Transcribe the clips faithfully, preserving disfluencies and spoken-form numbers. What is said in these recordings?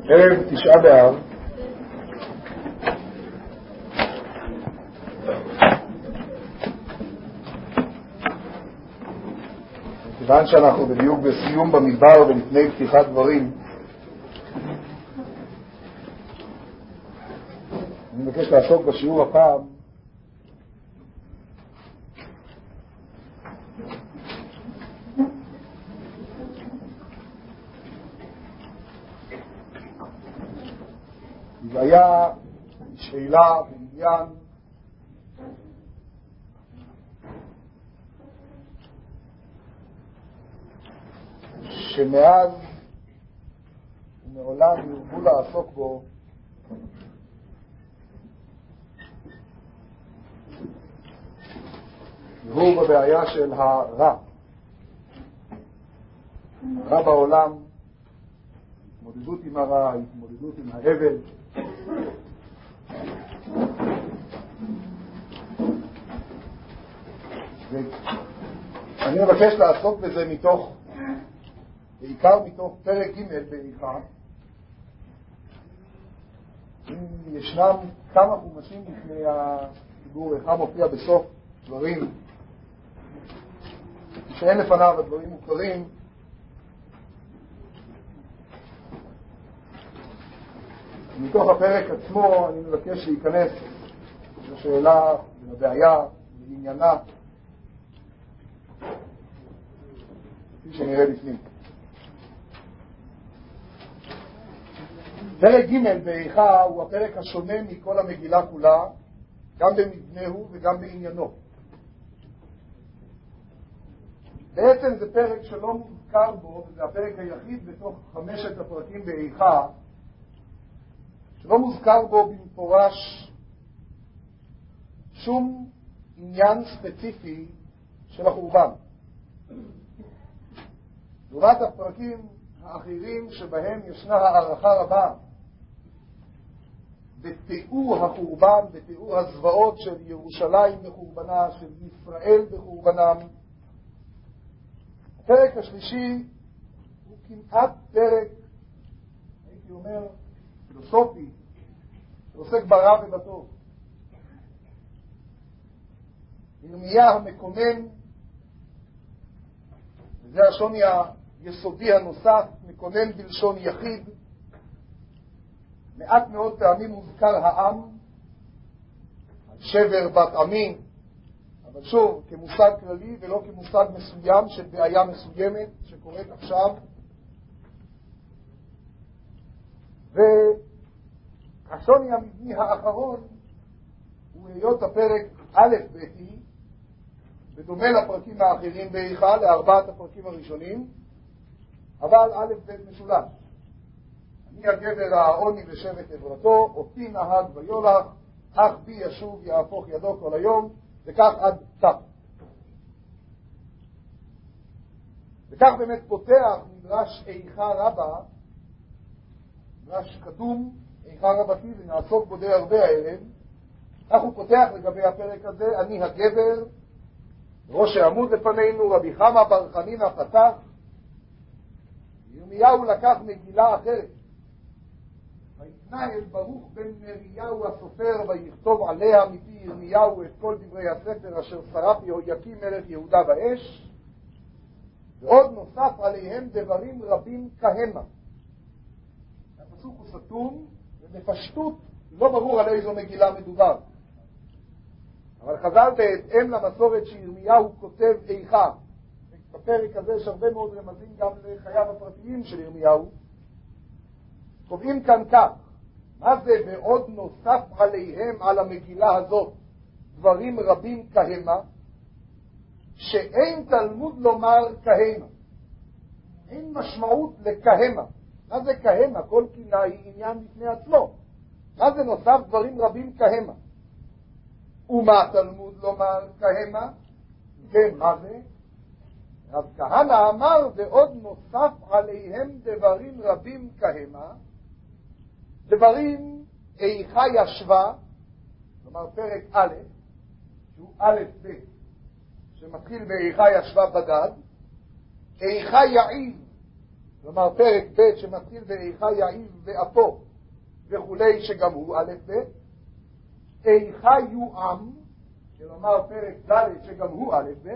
ערב תשעה באב, כיוון שאנחנו בדיוק בסיום במדבר ולפני פתיחת דברים, אני מבקש לעסוק בשיעור הפעם זה היה שאלה בעניין שמאז ומעולם ירבו לעסוק בו והוא בבעיה של הרע הרע בעולם, התמודדות עם הרע, התמודדות עם האבל. ואני מבקש לעסוק בזה מתוך, בעיקר מתוך פרק ג' באיכה. אם ישנם כמה חומשים לפני הדיבור, איכה מופיע בסוף דברים שאין לפניו, הדברים מוכרים. מתוך הפרק עצמו אני מבקש להיכנס לשאלה, לבעיה, לעניינה, כפי שנראה לפנים. פרק ג' באיכה הוא הפרק השונה מכל המגילה כולה, גם במבנהו וגם בעניינו. בעצם זה פרק שלא מוזכר בו, וזה הפרק היחיד בתוך חמשת הפרקים באיכה, שלא מוזכר בו במפורש שום עניין ספציפי של החורבן. לעומת הפרקים האחרים שבהם ישנה הערכה רבה בתיאור החורבן, בתיאור הזוועות של ירושלים בחורבנה, של ישראל בחורבנם. הפרק השלישי הוא כמעט פרק, הייתי אומר, פילוסופי, שעוסק ברע ובטוב. ירמיה המקונן, וזה השוני היסודי הנוסף, מקונן בלשון יחיד. מעט מאוד פעמים מוזכר העם, שבר בת עמי, אבל שוב כמושג כללי ולא כמושג מסוים של בעיה מסוימת שקורית עכשיו. והשוני המבני האחרון הוא להיות הפרק א' ב', בדומה לפרקים האחרים באיכה, לארבעת הפרקים הראשונים, אבל א' ב' משולש. אני הגבר העוני בשבט עברתו, אותי נהג ויולך, אך בי ישוב יהפוך ידו כל היום, וכך עד ת'. וכך באמת פותח מדרש איכה רבה, מדרש קדום, איכה רבתי, ונעסוק בו די הרבה הערב. כך הוא פותח לגבי הפרק הזה, אני הגבר, ראש העמוד לפנינו, רבי חמה בר חנינא פתח. ירמיהו לקח מגילה אחרת, ויתנהל ברוך בן נריהו הסופר ויכתוב עליה מפי ירמיהו את כל דברי הספר אשר שרף יהויקים מלך יהודה באש, ועוד נוסף עליהם דברים רבים כהמה. הפסוק הוא סתום, ובפשטות לא ברור על איזו מגילה מדובר, אבל חז"ל בהתאם למסורת שירמיהו כותב איכה, בפרק הזה יש הרבה מאוד רמזים גם לחייו הפרטיים של ירמיהו, קובעים כאן כך, מה זה ועוד נוסף עליהם על המגילה הזאת דברים רבים כהמה, שאין תלמוד לומר כהמה, אין משמעות לכהמה. מה זה כהמה? כל קינה היא עניין בפני עצמו. מה זה נוסף דברים רבים כהמה? ומה תלמוד לומר כהמה? כן, מה זה? רב כהנא אמר ועוד נוסף עליהם דברים רבים כהמה, דברים איכה ישבה, כלומר פרק א', שהוא א' ב', שמתחיל באיכה ישבה בגד, איכה יעיל כלומר פרק ב' שמתחיל באיכה יעיב ואפו וכולי, שגם הוא א' ב', איכה יועם, כלומר פרק ד' שגם הוא א' ב',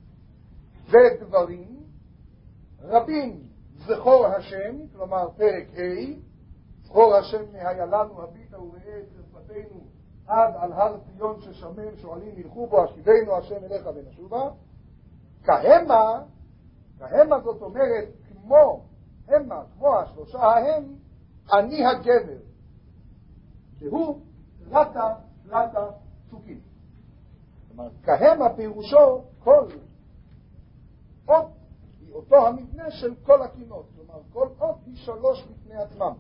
ודברים רבים, זכור השם, כלומר פרק ה', זכור השם היה לנו הביטה וראה את חרפתנו עד על הר ציון ששמם שואלים ילכו בו, השיבנו השם אליך ונשובה. כהמה, כהמה זאת אומרת כמו, המה, כמו השלושה ההם, אני הגבר, שהוא תלתה, תלתה פסוקים. כלומר, כהמה פירושו כל אות היא אותו המבנה של כל הקינות, כלומר כל אות היא שלוש בפני עצמם.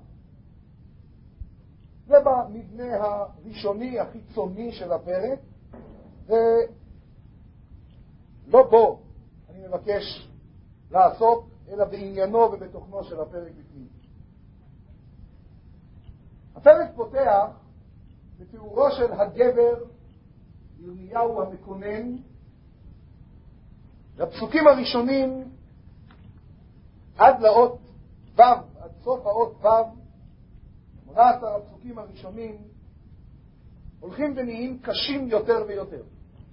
זה במבנה הראשוני החיצוני של הפרק, ולא בו אני מבקש לעסוק, אלא בעניינו ובתוכנו של הפרק בפנים. הפרק פותח בתיאורו של הגבר ירמיהו המקונן. הפסוקים הראשונים עד לאות ו', עד סוף האות ו', שמונה עשר הפסוקים הראשונים הולכים ונהיים קשים יותר ויותר.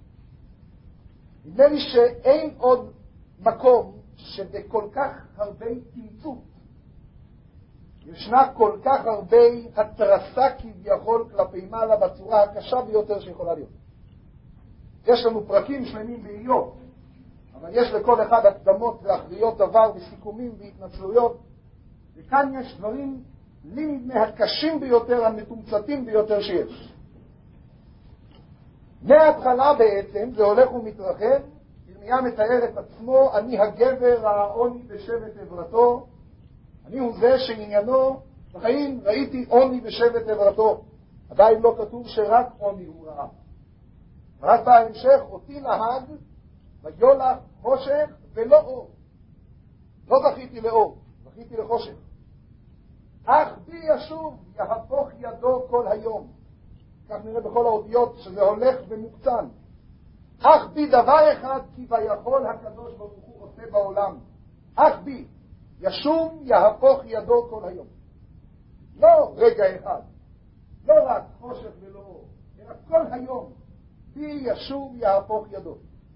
נדמה לי שאין עוד מקום שבכל כך הרבה תמצות ישנה כל כך הרבה התרסה כביכול כלפי מעלה בצורה הקשה ביותר שיכולה להיות. יש לנו פרקים שלמים באיוב, אבל יש לכל אחד הקדמות ואחריות דבר וסיכומים והתנצלויות, וכאן יש דברים לי נדמה הקשים ביותר, המתומצתים ביותר שיש. מההתחלה בעצם זה הולך ומתרחב. ירמיה מתאר את עצמו, אני הגבר העוני בשבט עברתו, אני הוא זה שעניינו בחיים ראיתי עוני בשבט עברתו. עדיין לא כתוב שרק עוני הוא ראה, רק בהמשך אותי נהג ויולך חושך ולא אור. לא זכיתי לאור, זכיתי לחושך. אך בי ישוב יהפוך ידו כל היום. כך נראה בכל האותיות שזה הולך ומוקצן. אך בי דבר אחד כי ביכול הקדוש ברוך הוא עושה בעולם. אך בי ישוב יהפוך ידו כל היום. לא רגע אחד, לא רק חושך ולא אור, אלא כל היום בי ישוב יהפוך ידו.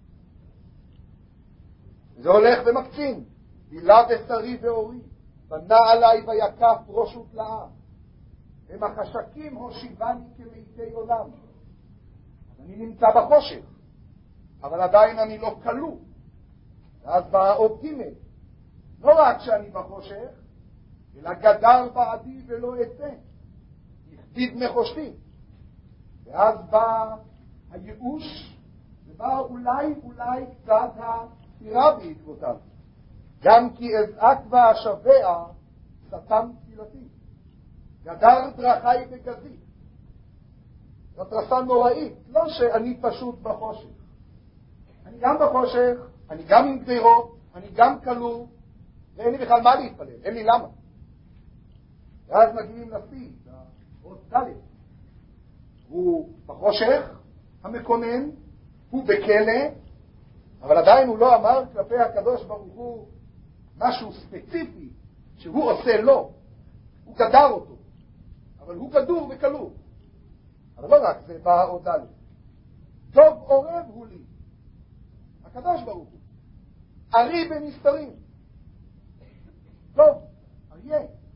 זה הולך ומקצין. בילה בשרי ואורי, בנה עליי ויקף ראש ותלאה, הם החשקים הושיבני כמיתי עולם. אני נמצא בחושך, אבל עדיין אני לא כלוא. ואז באה עוד ג', לא רק שאני בחושך, אלא גדל בעדי ולא אצא, הכביד מחושתי. ואז בא הייאוש, ובא אולי אולי קצת הסתירה בעקבותיו. גם כי אזעק ואשבע סתם תפילתי, גדר דרכי בגזי. זאת רסה נוראית, לא שאני פשוט בחושך. אני גם בחושך, אני גם עם גזירות, אני גם כלוא, ואין לי בכלל מה להתפלל, אין לי למה. ואז מגיעים לפי, עוד ד', הוא בחושך המקונן, הוא בכלא, אבל עדיין הוא לא אמר כלפי הקדוש ברוך הוא משהו ספציפי שהוא עושה לו. הוא גדר אותו, אבל הוא גדור וכלוא. אבל לא רק זה, בא עוד ד', טוב עורב הוא לי, הקדוש ברוך הוא, ארי במסתרים. טוב, אריה.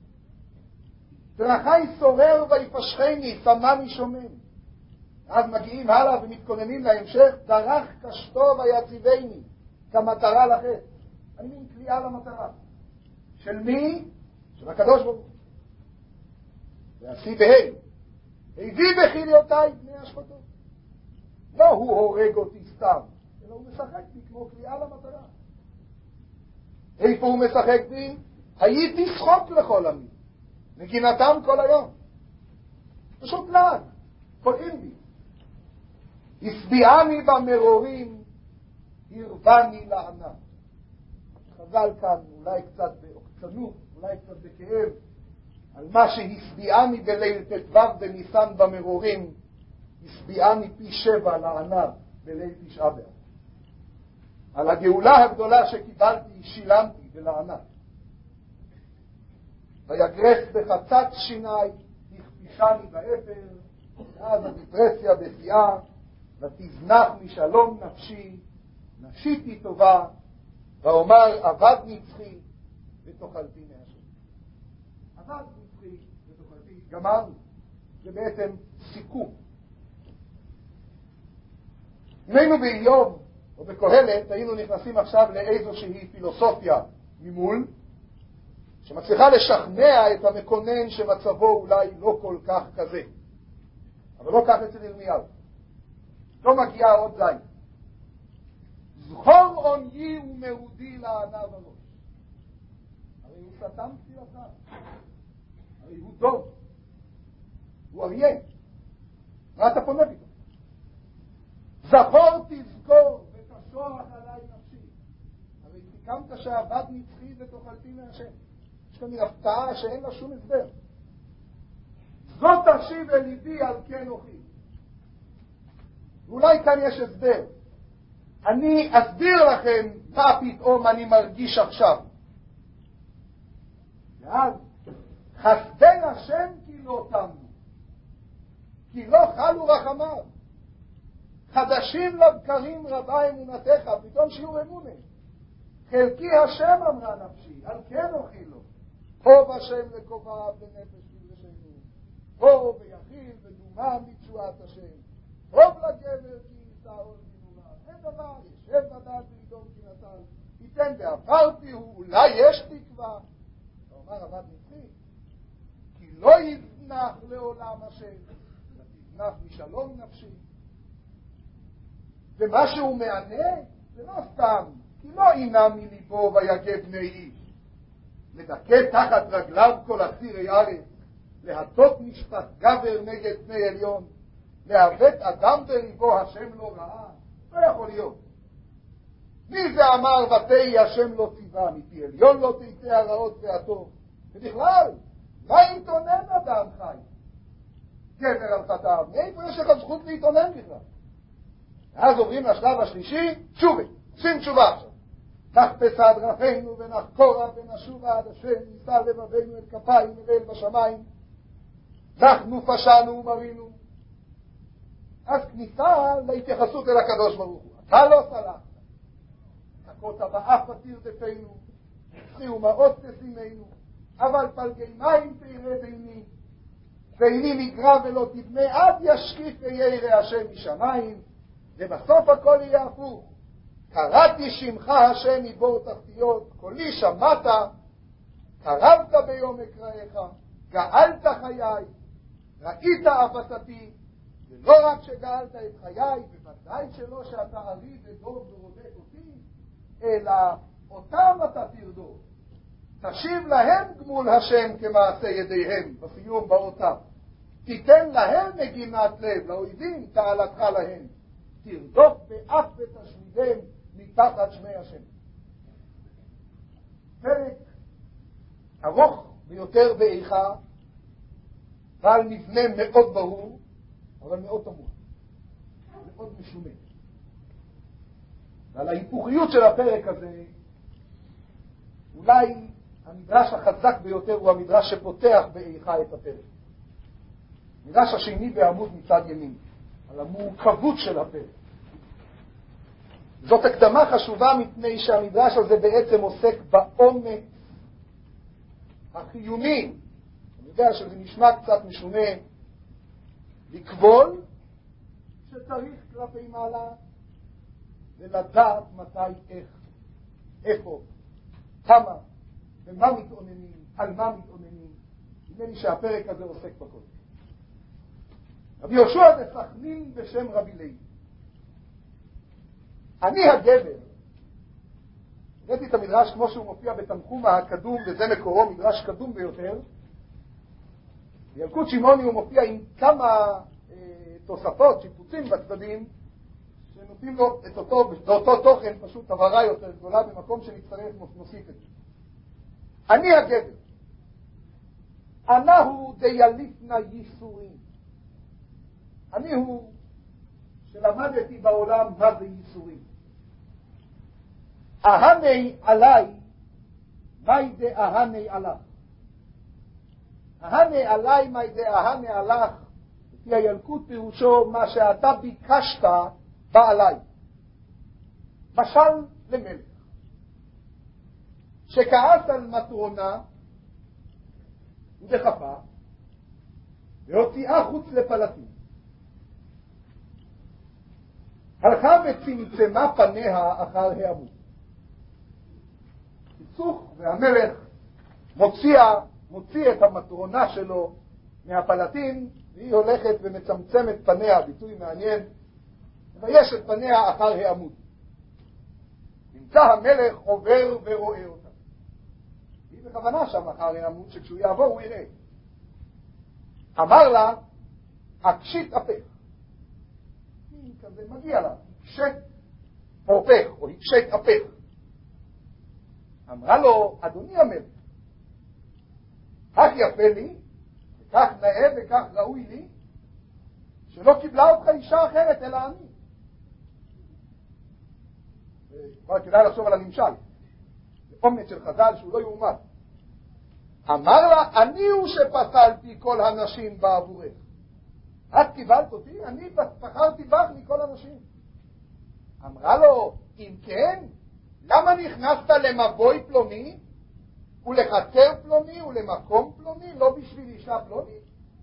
דרכי סורר ויפשחני, שמני שומם. אז מגיעים הלאה ומתכוננים להמשך, דרך קשתו ויציבני, כמטרה לחץ. אני מין קליעה למטרה. של מי? של הקדוש ברוך הוא. ועשי בהי. הביא בחיליותיי בני השחתות. לא הוא הורג אותי סתם, אלא הוא משחק בי כמו קליעה למטרה. איפה הוא משחק בי? הייתי שחוק לכל עמי, נגינתם כל היום. פשוט לעג, קולעים בי. הסביעני במרורים, הרבני לענה. חז"ל כאן אולי קצת בעוקצנות, אולי קצת בכאב, על מה שהסביעני בליל ט"ו בניסן במרורים, הסביעני פי שבע לענה בליל תשעה באב. על הגאולה הגדולה שקיבלתי שילמתי ולענה. ויגרס בחצת שיני, הכפישני באפר, ואז הדיפרסיה בשיאה, ותזנח משלום נפשי, נשיתי טובה, ואומר עבד נצחי ותאכלתי מהשם. עבד נצחי ותאכלתי, גמרנו. זה בעצם סיכום. אם היינו באיוב או בקהלת, היינו נכנסים עכשיו לאיזושהי פילוסופיה ממול, שמצליחה לשכנע את המקונן שמצבו אולי לא כל כך כזה. אבל לא כך אצל ירמיהו. לא מגיעה עוד זין. זכור עונגי ומרודי לענה בראש. הרי הוא סתם תפילתה. הרי הוא דוב. הוא אריה. מה אתה פונה פתאום? זכור תזכור ותשוח עליי נפשי. הרי סיכמת שעבד נצחי ותאכלתי מהשם. יש כאן הפתעה שאין לה שום הסבר. זאת תשיב אל ליבי על כן אוכי. ואולי כאן יש הסבר. אני אסביר לכם מה פתאום אני מרגיש עכשיו. ואז חסדי השם כי לא תמו, כי לא חלו רחמיו. חדשים לבקרים רבה אמונתך, פתאום שיעור אמונה. חלקי השם אמרה נפשי, על כן אוכי לו. טוב השם לקובע בנפש ובשנו, טוב ויחיל ודומה מצועת השם. טוב לגבר כי יישא עול בנורה. אין דבר, ישב בדעת וידום כי נטל. ייתן ועברתי הוא, אולי יש תקווה. ואומר עבד נצחי, כי לא יזנח לעולם השם, ותזנח משלום נפשי. ומה שהוא מענה, זה לא סתם, כי לא עינה מליבו ויגע בני איש. מדכא תחת רגליו כל אסירי ארץ, להטות משפט גבר נגד פני עליון, להבט אדם בריבו השם לא ראה. לא יכול להיות. מי זה אמר ותהי השם לא ציווה, מפי עליון לא תצא הרעות והטוב. ובכלל, מה יתונן אדם חי? גבר על חטאיו, מאיפה יש לך זכות להתאונן בכלל? אז עוברים לשלב השלישי, תשובה, שים תשובה עכשיו. נחפש עד דרכינו ונחקורה ונשובה עד השם, נישא לבבינו את כפיים אל בשמיים, אנחנו פשענו ומרינו. אז כניסה להתייחסות אל הקדוש ברוך הוא. אתה לא סלחת. תקות באף תרדפנו, צחי ומאוס תשימנו, אבל פלגי מים תראה ביני, ואיני נגרע ולא תבנה, עד ישקיף וירא השם משמיים. ובסוף הכל יהיה הפוך. קראתי שמך השם מבור תחתיות, קולי שמעת, קרבת ביום אקראיך, גאלת חיי, ראית עבדתי, ולא רק שגאלת את חיי, בוודאי שלא שאתה ארי ודוב ורודק אותי, אלא אותם אתה תרדוף. תשיב להם גמול השם כמעשה ידיהם, בסיום באותם. תיתן להם מגינת לב, לאויבים תעלתך להם. תרדוף באף ותשמידם מתחת שמי השם. פרק ארוך ביותר באיכה, בעל מבנה מאוד ברור, אבל מאוד תמוה, מאוד משונה. ועל ההיפוכיות של הפרק הזה, אולי המדרש החזק ביותר הוא המדרש שפותח באיכה את הפרק. המדרש השני בעמוד מצד ימין, על המורכבות של הפרק. זאת הקדמה חשובה מפני שהמדרש הזה בעצם עוסק בעומק החיוני. אני יודע שזה נשמע קצת משונה לקבול שצריך כלפי מעלה ולדעת מתי, איך, איפה, כמה, ומה מתאוננים, על מה מתאוננים. נדמה לי שהפרק הזה עוסק בכל. רבי יהושע זה סכנין בשם רבי לוי. אני הגבר, ראיתי את המדרש כמו שהוא מופיע בתנחומה הקדום, וזה מקורו מדרש קדום ביותר. בילקוט שמעוני הוא מופיע עם כמה אה, תוספות, שיפוצים בצדדים, שנותנים לו את אותו, באותו תוכן, פשוט הבהרה יותר גדולה, במקום שנצטרך נוסיף את זה. אני הגבר, אנהו דיאליפנה ייסורים. אני הוא שלמדתי בעולם מה זה ייסורים. אהני עליי, מהי דאהני עליו? הנעלי מי דעה נעלך, לפי הילקוט פירושו מה שאתה ביקשת בא עליי. משל למלך שכעס על מטרונה ודחפה והוציאה חוץ לפלטים, הלכה וצמצמה פניה אחר העמוד. פיצוך, והמלך מוציא, מוציא את המטרונה שלו מהפלטים, והיא הולכת ומצמצמת פניה, ביטוי מעניין, ויש את פניה אחר העמוד. נמצא המלך עובר ורואה אותה. היא בכוונה שם אחר העמוד, שכשהוא יעבור הוא יראה. אמר לה, הקשית אפך. היא כזה מגיע לה, הקשת פורפך, או הקשת אפך. אמרה לו, אדוני המלך, כך יפה לי, וכך נאה וכך ראוי לי, שלא קיבלה אותך אישה אחרת אלא אני. כבר כדאי לחשוב על הנמשל. זה אומץ של חז"ל שהוא לא יאומן. אמר לה, אני הוא שפסלתי כל הנשים בעבורך. את קיבלת אותי, אני בחרתי בך מכל הנשים. אמרה לו, אם כן, למה נכנסת למבוי פלוני, ולחצר פלוני, ולמקום פלוני, לא בשביל אישה פלוני?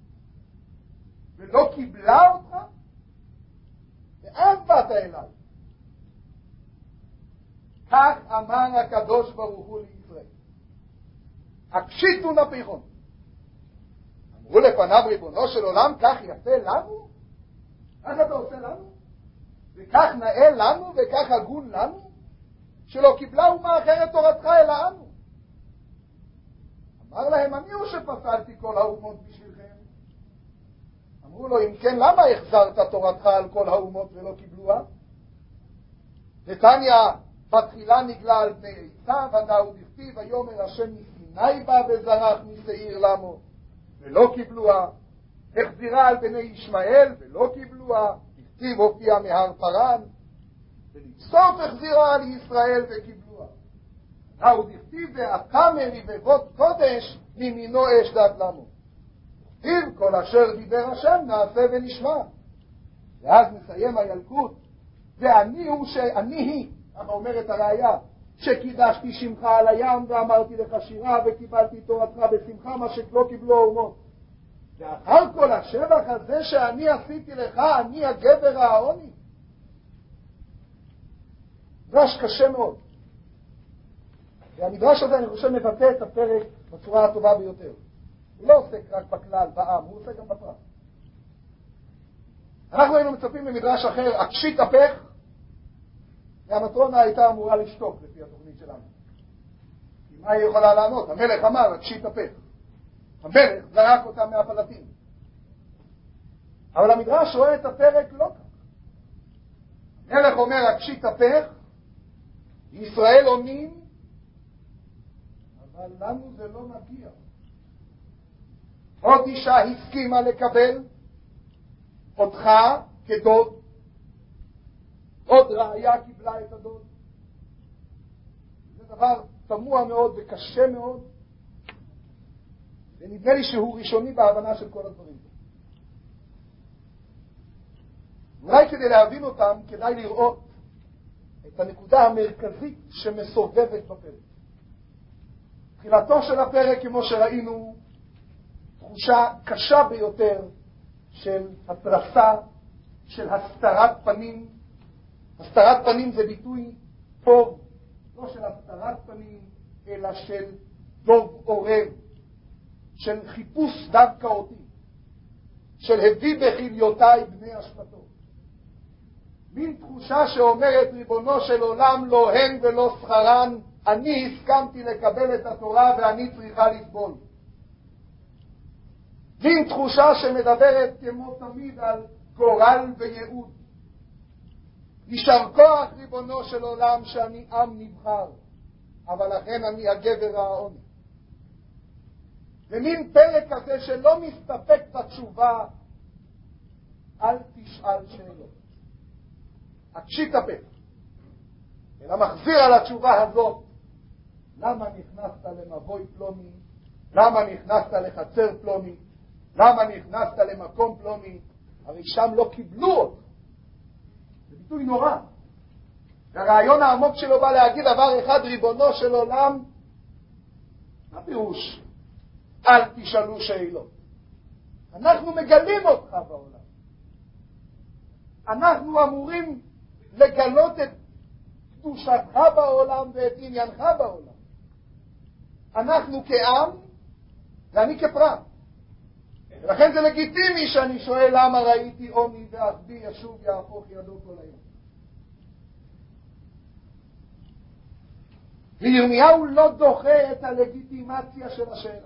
ולא קיבלה אותך? ואז באת אליי. כך אמר הקדוש ברוך הוא לישראל, הקשיתו נפיחון. אמרו לפניו, ריבונו של עולם, כך יפה לנו? כך אתה עושה לנו? וכך נאה לנו וכך הגון לנו? שלא קיבלה אומה אחרת תורתך אלא אנו. אמר להם, אני הוא שפסלתי כל האומות בשבילכם. אמרו לו, אם כן, למה החזרת תורתך על כל האומות ולא קיבלוה? נתניה, בתחילה נגלה על בני עיסה, ודאו דכתיב, ויאמר השם מסיני בא וזרח משעיר למו, ולא קיבלוה. החזירה על בני ישמעאל ולא קיבלוה, דכתיב הופיע מהר פרן, ולבסוף החזירה על ישראל וקיבלוה. ודאו דכתיב, ואתה מרבבות קודש מימינו אש דת למו. דכתיב, כל אשר דיבר השם נעשה ונשמע. ואז מסיים הילקוט, ואני הוא שאני היא, ככה אומרת הראיה, שקידשתי שמך על הים ואמרתי לך שירה וקיבלתי תורתך בשמחה, מה שלא קיבלו האומות. ואחר כל השבח הזה שאני עשיתי לך, אני הגבר העוני. מדרש קשה מאוד. והמדרש הזה אני חושב מבטא את הפרק בצורה הטובה ביותר. הוא לא עוסק רק בכלל, בעם, הוא עוסק גם בפרט. אנחנו היינו מצפים במדרש אחר, הקשית אפך, והמטרונה הייתה אמורה לשתוק לפי התוכנית שלנו. כי מה היא יכולה לענות? המלך אמר, הקשית אפך. המלך זרק אותה מהפלטים. אבל המדרש רואה את הפרק לא כך. המלך אומר, הקשית אפך, ישראל עונים, אבל לנו זה לא מגיע. עוד אישה הסכימה לקבל אותך כדוד, עוד ראיה קיבלה את הדוד. זה דבר תמוה מאוד וקשה מאוד, ונדמה לי שהוא ראשוני בהבנה של כל הדברים. אולי כדי להבין אותם כדאי לראות את הנקודה המרכזית שמסובבת בפרק. תחילתו של הפרק, כמו שראינו, תחושה קשה ביותר של התרסה, של הסתרת פנים. הסתרת פנים זה ביטוי טוב, לא של הסתרת פנים, אלא של דוב עורב, של חיפוש דווקא אותי, של הביא בחיליותיי בני השפטו. מין תחושה שאומרת, ריבונו של עולם, לא הן ולא שכרן, אני הסכמתי לקבל את התורה ואני צריכה לסבול. מין תחושה שמדברת כמו תמיד על גורל וייעוד. יישר כוח, ריבונו של עולם, שאני עם נבחר, אבל לכן אני הגבר העוני. ומין פרק כזה שלא מסתפק בתשובה, אל תשאל שאלות. הקשית אפך. אלא מחזיר על התשובה הזאת, למה נכנסת למבוי פלוני, למה נכנסת לחצר פלוני? למה נכנסת למקום פלוני? הרי שם לא קיבלו אותו. זה ביטוי נורא. והרעיון העמוק שלו בא להגיד דבר אחד, ריבונו של עולם, מה פירוש? אל תשאלו שאלות. אנחנו מגלים אותך בעולם. אנחנו אמורים לגלות את קדושתך בעולם ואת עניינך בעולם. אנחנו כעם ואני כפרט. ולכן זה לגיטימי שאני שואל למה ראיתי עוני ועזבי ישוב יהפוך ידו כל היום. וירמיהו לא דוחה את הלגיטימציה של השאלה.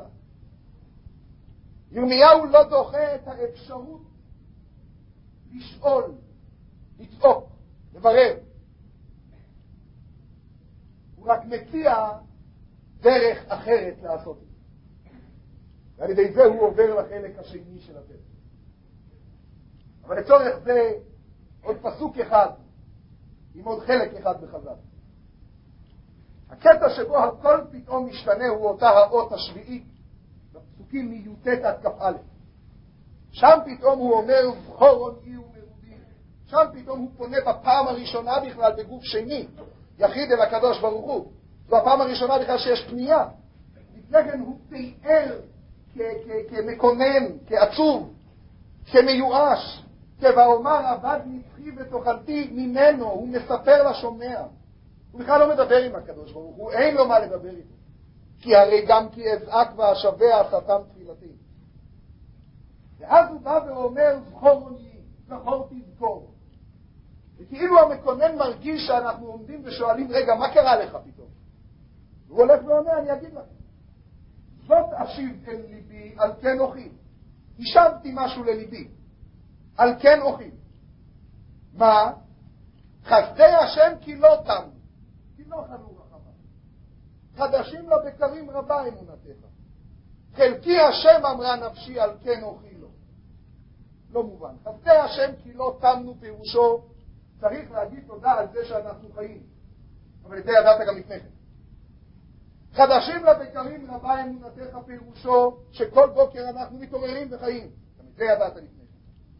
ירמיהו לא דוחה את האפשרות לשאול, לצעוק, לברר. הוא רק מציע דרך אחרת לעשות את זה. ועל ידי זה הוא עובר לחלק השני של הפרק. אבל לצורך זה עוד פסוק אחד, עם עוד חלק אחד בחז"ל. הקטע שבו הכל פתאום משתנה הוא אותה האות השביעית, בפסוקים מי"ט עד כ"א. שם פתאום הוא אומר זכור עוני ומרודים. שם פתאום הוא פונה בפעם הראשונה בכלל בגוף שני, יחיד אל הקדוש ברוך הוא. זו הפעם הראשונה בכלל שיש פנייה. לפני כן הוא תיאר כמקונן, כעצוב, כמיואש, כבאומר עבד נצחי ותאכלתי ממנו. הוא מספר לשומע. הוא בכלל לא מדבר עם הקדוש ברוך הוא, אין לו מה לדבר איתו. כי הרי גם כי אזעק ואשבע עשתם תפילתי. ואז הוא בא ואומר זכור עוני, זכור תזכור. וכאילו המקונן מרגיש שאנחנו עומדים ושואלים, רגע, מה קרה לך פתאום? הוא הולך ועונה, אני אגיד לכם. זאת אשיב אל ליבי, על כן אוכיל. השבתי משהו לליבי, על כן אוכיל. מה? חסדי השם כי לא תמו, כי לא חלו רחבה. חדשים לבקרים רבה אמונתך. חלקי השם אמרה נפשי, על כן אוכילו. לא מובן. חסדי השם כי לא תמנו פירושו, צריך להגיד תודה על זה שאנחנו חיים. אבל את זה ידעת גם לפני כן. חדשים לבקרים רבה אמונתך פירושו שכל בוקר אנחנו מתעוררים וחיים. גם את זה ידעת לפני כן.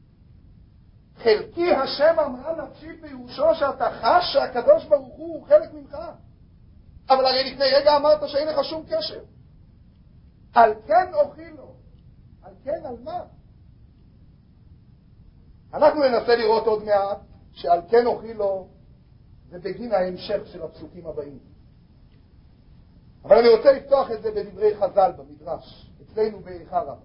חלקי השם אמרה נפשי פירושו שאתה חש שהקדוש ברוך הוא חלק ממך. אבל הרי לפני רגע אמרת שאין לך שום קשר. על כן אוכילו. על כן על מה? אנחנו ננסה לראות עוד מעט שעל כן אוכילו זה בגין ההמשך של הפסוקים הבאים. אבל אני רוצה לפתוח את זה בדברי חז"ל במדרש, אצלנו באיכה רבה.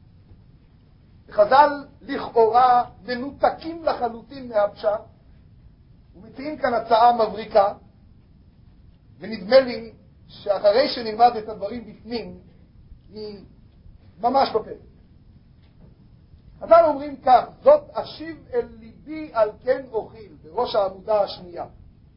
חז"ל לכאורה מנותקים לחלוטין מהפשט, ומציעים כאן הצעה מבריקה, ונדמה לי שאחרי שנלמד את הדברים בפנים, היא ממש בפרק. חז"ל אומרים כך, זאת אשיב אל ליבי על כן אוכיל, בראש העמודה השנייה.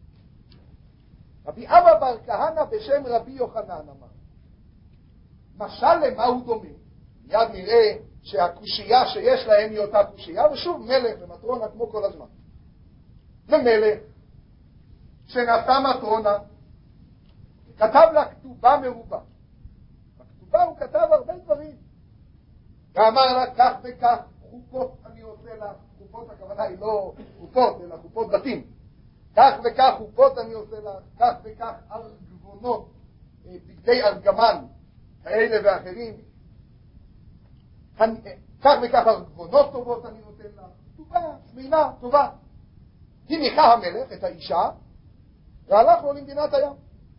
רבי אבא בר כהנא בשם רבי יוחנן אמר, משל למה הוא דומה? מיד נראה שהקושייה שיש להם היא אותה קושייה, ושוב מלך ומטרונה כמו כל הזמן. למלך שנשא מטרונה, כתב לה כתובה מרובה. בכתובה הוא כתב הרבה דברים. ואמר לה כך וכך חופות אני עושה לה, חופות הכוונה היא לא חופות, אלא חופות בתים. כך וכך חופות אני עושה לה, כך וכך ארגבונות, בגדי ארגמן, כאלה ואחרים. כך וכך ארגבונות טובות אני נותן לה. טובה, שמינה, טובה. היא ניחה המלך את האישה, והלך לו למדינת הים.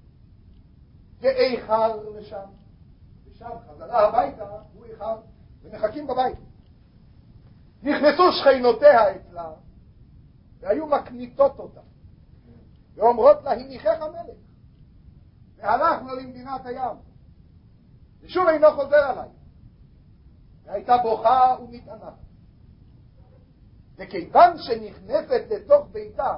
ואיחר לשם. ושם חזרה הביתה, הוא איחר, ומחכים בבית. נכנסו שכנותיה אצלה, והיו מקניטות אותה. ואומרות לה, הניחך המלך. והלך לו למדינת הים. ושוב אינו חוזר עליי. והייתה בוכה ומתענה. וכיוון שנכנסת לתוך ביתה,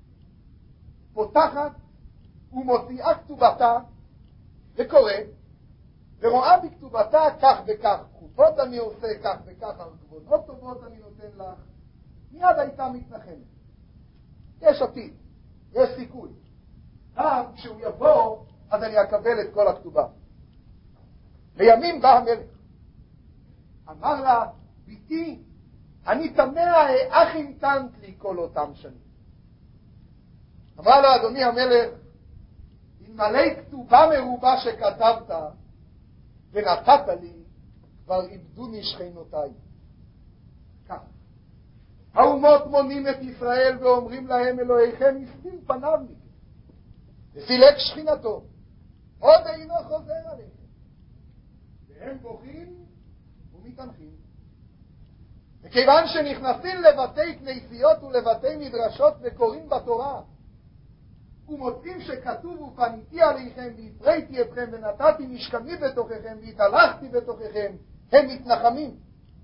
פותחת ומוציאה כתובתה, וקוראת, ורואה בכתובתה כך וכך, חופות אני עושה, כך וכך, ארגבונות טובות אני נותן לך, מיד הייתה מתנחמת. יש עתיד, יש סיכוי. גם כשהוא יבוא, אז אני אקבל את כל הכתובה. לימים בא המלך. אמר לה, ביתי, אני תמה, אך המתנת לי כל אותם שנים. אמר לו, אדוני המלך, אלמלא כתובה מרובה שכתבת ונתת לי, כבר איבדוני שכנותיי. כך. האומות מונים את ישראל ואומרים להם, אלוהיכם הסתיר פניו מכם וסילק שכינתו, עוד אינו חוזר עליהם. והם בוכים ומתענכים. וכיוון שנכנסים לבתי כנסיות ולבתי מדרשות וקוראים בתורה, ומוצאים שכתוב ופניתי עליכם והפריתי אתכם ונתתי משכני בתוככם והתהלכתי בתוככם, הם מתנחמים.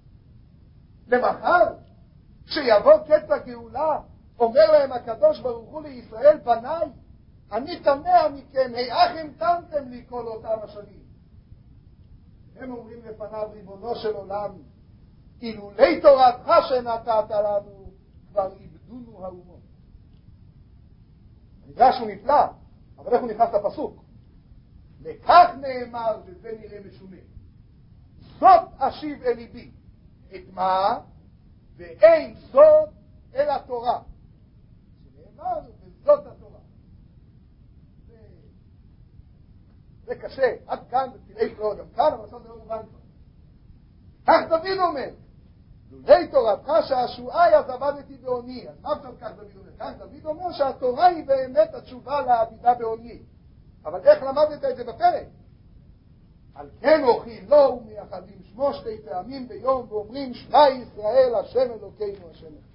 למחר, כשיבוא קץ הגאולה, אומר להם הקדוש ברוך הוא לישראל, בניי, אני תמה מכם, היאך המתנתם לי כל אותם השנים. הם אומרים לפניו, ריבונו של עולם, אילולי תורתך שנתת לנו, כבר איבדונו האומות. המדרש הוא נפלא, אבל איך הוא נכנס לפסוק? לכך נאמר, וזה נראה משונה, זאת אשיב אל ליבי. את מה? ואין זאת אל התורה. שנאמר, וזאת התורה. זה, זה קשה, עד כאן, בתפילאי פלאות, גם כאן, אבל עכשיו זה לא מובן כבר. כך דוד אומר, לולי תורתך שהשועי אז עבדתי בעוני. אז מה עכשיו כך דוד אומר? כך דוד אומר שהתורה היא באמת התשובה לעבידה בעוני. אבל איך למדת את זה בפרק? על כן אוכיל לו ומייחדים שמו שתי פעמים ביום ואומרים שמע ישראל השם אלוקינו השם אחד.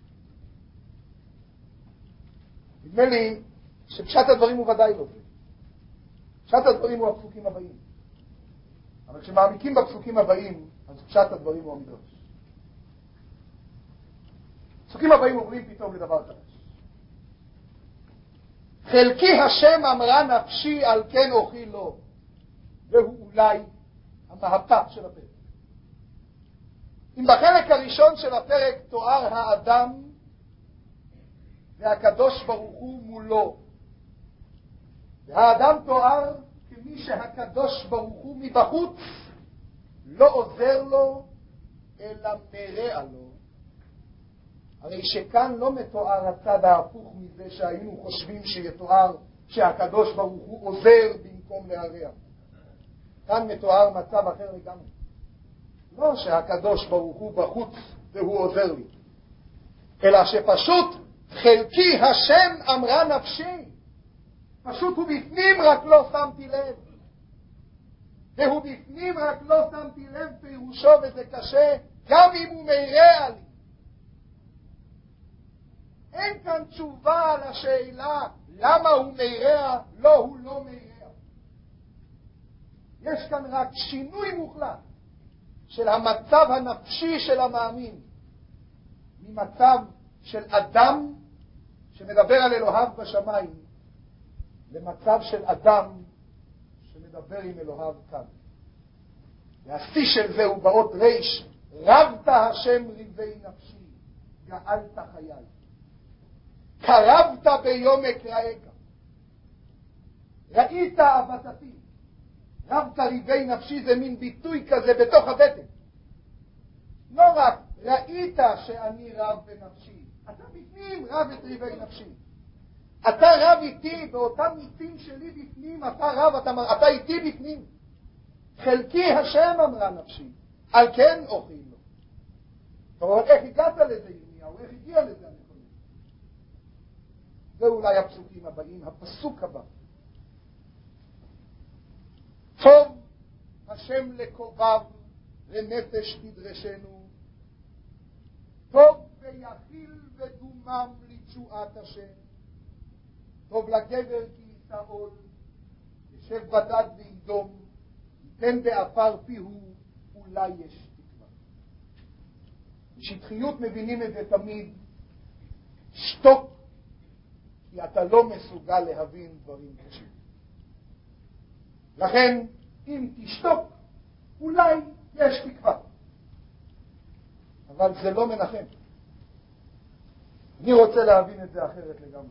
נדמה לי שפשט הדברים הוא ודאי לא זה. פשט הדברים הוא הפסוקים הבאים. אבל כשמעמיקים בפסוקים הבאים, אז פשט הדברים הוא המדרש. הפסוקים הבאים עוברים פתאום לדבר חדש. חלקי השם אמרה נפשי על כן אוכיל לו. והוא אולי המהפך של הפרק. אם בחלק הראשון של הפרק תואר האדם והקדוש ברוך הוא מולו, והאדם תואר כמי שהקדוש ברוך הוא מבחוץ לא עוזר לו אלא מרע לו, הרי שכאן לא מתואר הצד ההפוך מזה שהיינו חושבים שיתואר שהקדוש ברוך הוא עוזר במקום להרע. כאן מתואר מצב אחר לגמרי. לא שהקדוש ברוך הוא בחוץ והוא עוזר לי, אלא שפשוט חלקי השם אמרה נפשי. פשוט הוא בפנים רק לא שמתי לב. והוא בפנים רק לא שמתי לב פירושו, וזה קשה, גם אם הוא מרע לי. אין כאן תשובה על השאלה למה הוא מרע, לא, הוא לא מרע. יש כאן רק שינוי מוחלט של המצב הנפשי של המאמין, ממצב של אדם שמדבר על אלוהיו בשמיים, למצב של אדם שמדבר עם אלוהיו כאן. והשיא של זה הוא באות ריש, רבת השם ריבי נפשי, גאלת חיי. קרבת ביום אקראך, ראית אהבתי. רבת ריבי נפשי זה מין ביטוי כזה בתוך הבטן. לא רק ראית שאני רב בנפשי, אתה בפנים רב את ריבי נפשי. אתה רב איתי באותם ניצים שלי בפנים, אתה רב, אתה, אתה איתי בפנים. חלקי השם אמרה נפשי, על כן אוכיל לו. אבל איך הגעת לזה ירמיהו? איך הגיע לזה הנכון? זה אולי הפסוקים הבאים, הפסוק הבא. טוב השם לקובב לנפש תדרשנו, טוב ויחיל ודומם לתשועת השם, טוב לגבר כי יסעול, ישב בדד וידום, ייתן באפר פיהו, אולי יש תקווה. בשטחיות מבינים את זה תמיד, שתוק, כי אתה לא מסוגל להבין דברים קשים. לכן, אם תשתוק, אולי יש תקווה. אבל זה לא מנחם. אני רוצה להבין את זה אחרת לגמרי.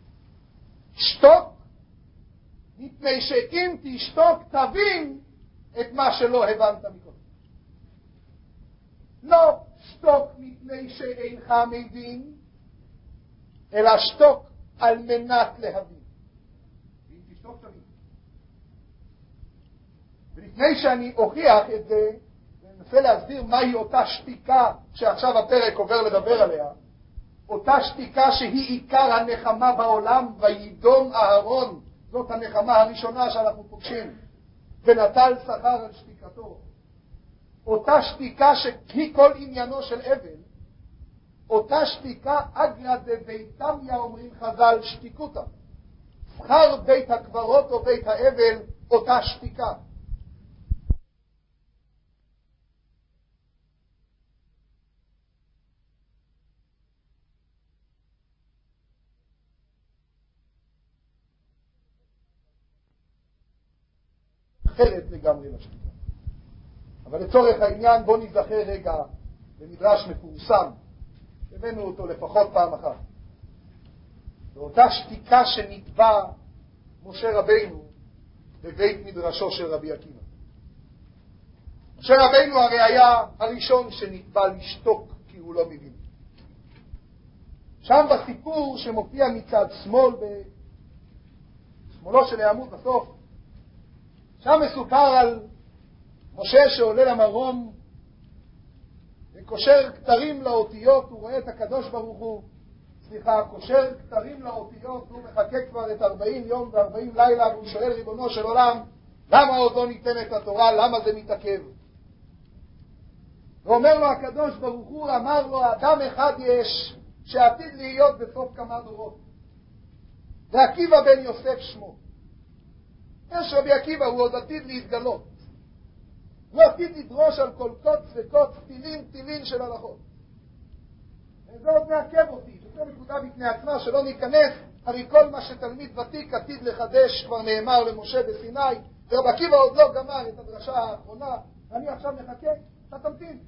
שתוק, מפני שאם תשתוק תבין את מה שלא הבנת מקודם. לא שתוק מפני שאינך מבין, אלא שתוק על מנת להבין. ואם תשתוק תבין. ולפני שאני אוכיח את זה, וננסה להסביר מהי אותה שתיקה שעכשיו הפרק עובר לדבר עליה, אותה שתיקה שהיא עיקר הנחמה בעולם, וידום אהרון, זאת הנחמה הראשונה שאנחנו פוגשים, ונטל שכר על שתיקתו. אותה שתיקה שהיא כל עניינו של אבל, אותה שתיקה אגרא דביתמיה אומרים חז"ל שתיקותא. שכר בית הקברות או בית האבל, אותה שתיקה. אחרת לגמרי לשתיקה. אבל לצורך העניין בוא נזכר רגע במדרש מפורסם, הבאנו אותו לפחות פעם אחת. באותה שתיקה שנתבע משה רבינו בבית מדרשו של רבי עקיבא. משה רבינו הרי היה הראשון שנתבע לשתוק כי הוא לא מבין. שם בסיפור שמופיע מצד שמאל, בשמאלו של העמוד בסוף, שם מסופר על משה שעולה למרום וקושר כתרים לאותיות, הוא רואה את הקדוש ברוך הוא, סליחה, קושר כתרים לאותיות, הוא מחכה כבר את ארבעים יום וארבעים לילה, והוא שואל ריבונו של עולם, למה עוד לא ניתן את התורה, למה זה מתעכב? ואומר לו הקדוש ברוך הוא, אמר לו, אדם אחד יש שעתיד להיות בסוף כמה דורות, ועקיבא בן יוסף שמו. יש רבי עקיבא, הוא עוד עתיד להתגלות. הוא עתיד לדרוש על כל קוץ וקוץ תילין תילין של הלכות. וזה עוד מעכב אותי, זו נקודה בפני עצמה שלא ניכנס, הרי כל מה שתלמיד ותיק עתיד לחדש כבר נאמר למשה בסיני, ורבי עקיבא עוד לא גמר את הדרשה האחרונה, ואני עכשיו מחכה, אתה תמתין.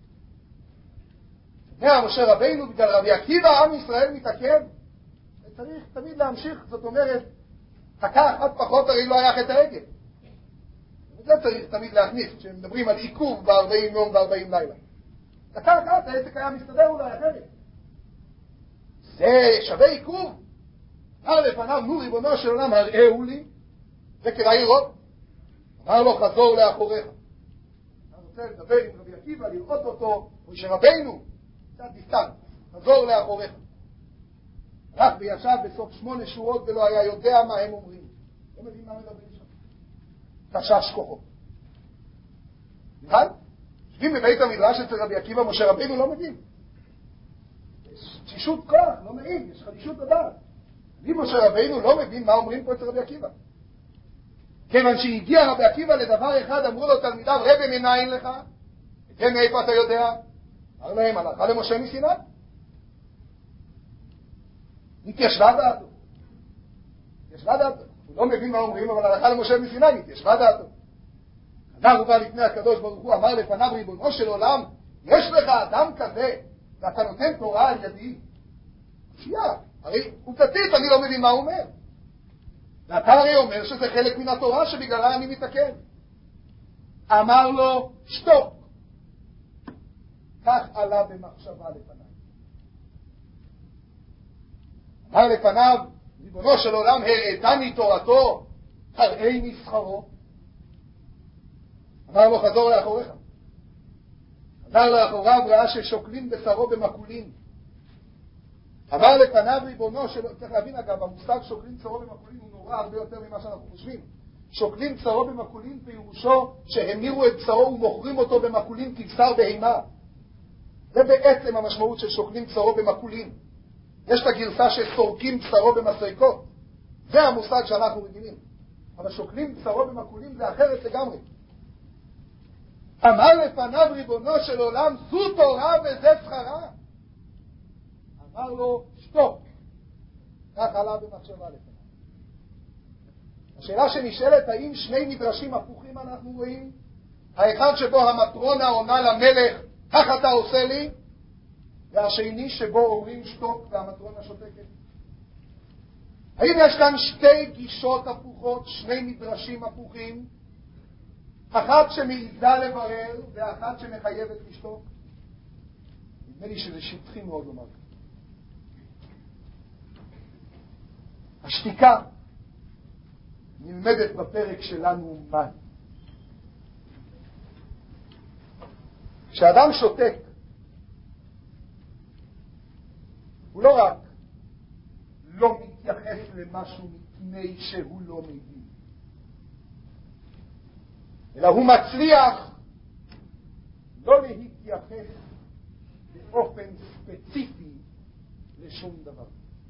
אומר משה רבינו, בגלל רבי עקיבא עם ישראל מתעכב, וצריך תמיד להמשיך, זאת אומרת, חכה אחת פחות הרי לא היה חטא העגל. וזה צריך תמיד להכניס, כשמדברים על עיכוב ב-ארבעים יום ו-ארבעים לילה. דקה אחת, העסק היה מסתדר אולי אחרת. זה שווה עיכוב. אמר לפניו, נו ריבונו של עולם, הראהו לי, זה כדאי לראות. אמר לו, חזור לאחוריך. אני רוצה לדבר עם רבי עקיבא, לראות אותו, ושרבינו, קצת דיסטנט, חזור לאחוריך. הלך וישב בסוף שמונה שורות ולא היה יודע מה הם אומרים. לא מבין מה מדברים שם. תשש כוחו. נראה? שבים בבית המדרש אצל רבי עקיבא, משה רבינו לא מבין. יש תשישות כוח, לא מבין, יש חלישות הדעת. אם משה רבינו לא מבין מה אומרים פה אצל רבי עקיבא. כיוון שהגיע רבי עקיבא לדבר אחד, אמרו לו תלמידיו, רבי מנין לך? את מאיפה אתה יודע? אמר להם, הלכה למשה מסיני. נתיישבה דעתו. נתיישבה דעתו. הוא לא מבין מה אומרים, אבל הלכה למשה מסיני, נתיישבה דעתו. חזר ובא לפני הקדוש ברוך הוא, אמר לפניו, ריבונו של עולם, יש לך אדם כזה, ואתה נותן תורה על ידי? שיעה, הרי עובדתית אני לא מבין מה הוא אומר. ואתה הרי אומר שזה חלק מן התורה שבגללה אני מתעכב. אמר לו, שתוק. כך עלה במחשבה לפניו. אמר לפניו, ריבונו של עולם, הראתני תורתו, הראיני שכרו. אמר לו, חזור לאחוריך. חזר לאחוריו, ראה ששוקלים בשרו במקולין. אמר לפניו, ריבונו של... צריך להבין אגב, המושג שוקלים בשרו במקולין הוא נורא הרבה יותר ממה שאנחנו חושבים. שוקלים בשרו במקולין פירושו שהמירו את בשרו ומוכרים אותו במקולין כבשר בהמה. זה בעצם המשמעות של שוקלים בשרו במקולין. יש את הגרסה שסורקים בשרו במסריקות. זה המושג שאנחנו רגילים. אבל שוקלים בשרו במקולים זה אחרת לגמרי. אמר לפניו ריבונו של עולם, זו תורה וזה שכרה. אמר לו, שתוק. כך עלה במחשבה לפניו. השאלה שנשאלת, האם שני מדרשים הפוכים אנחנו רואים? האחד שבו המטרונה עונה למלך, כך אתה עושה לי, והשני שבו אומרים שתוק והמטרונה שותקת. האם יש כאן שתי גישות הפוכות, שני מדרשים הפוכים? אחת שמעיזה לברר ואחת שמחייבת לשתוק. נדמה לי שזה שטחי מאוד לומר. השתיקה נלמדת בפרק שלנו מן. כשאדם שותק, הוא לא רק לא מתייחס למשהו מפני שהוא לא מבין, אלא הוא מצליח לא להתייחס באופן ספציפי לשום דבר.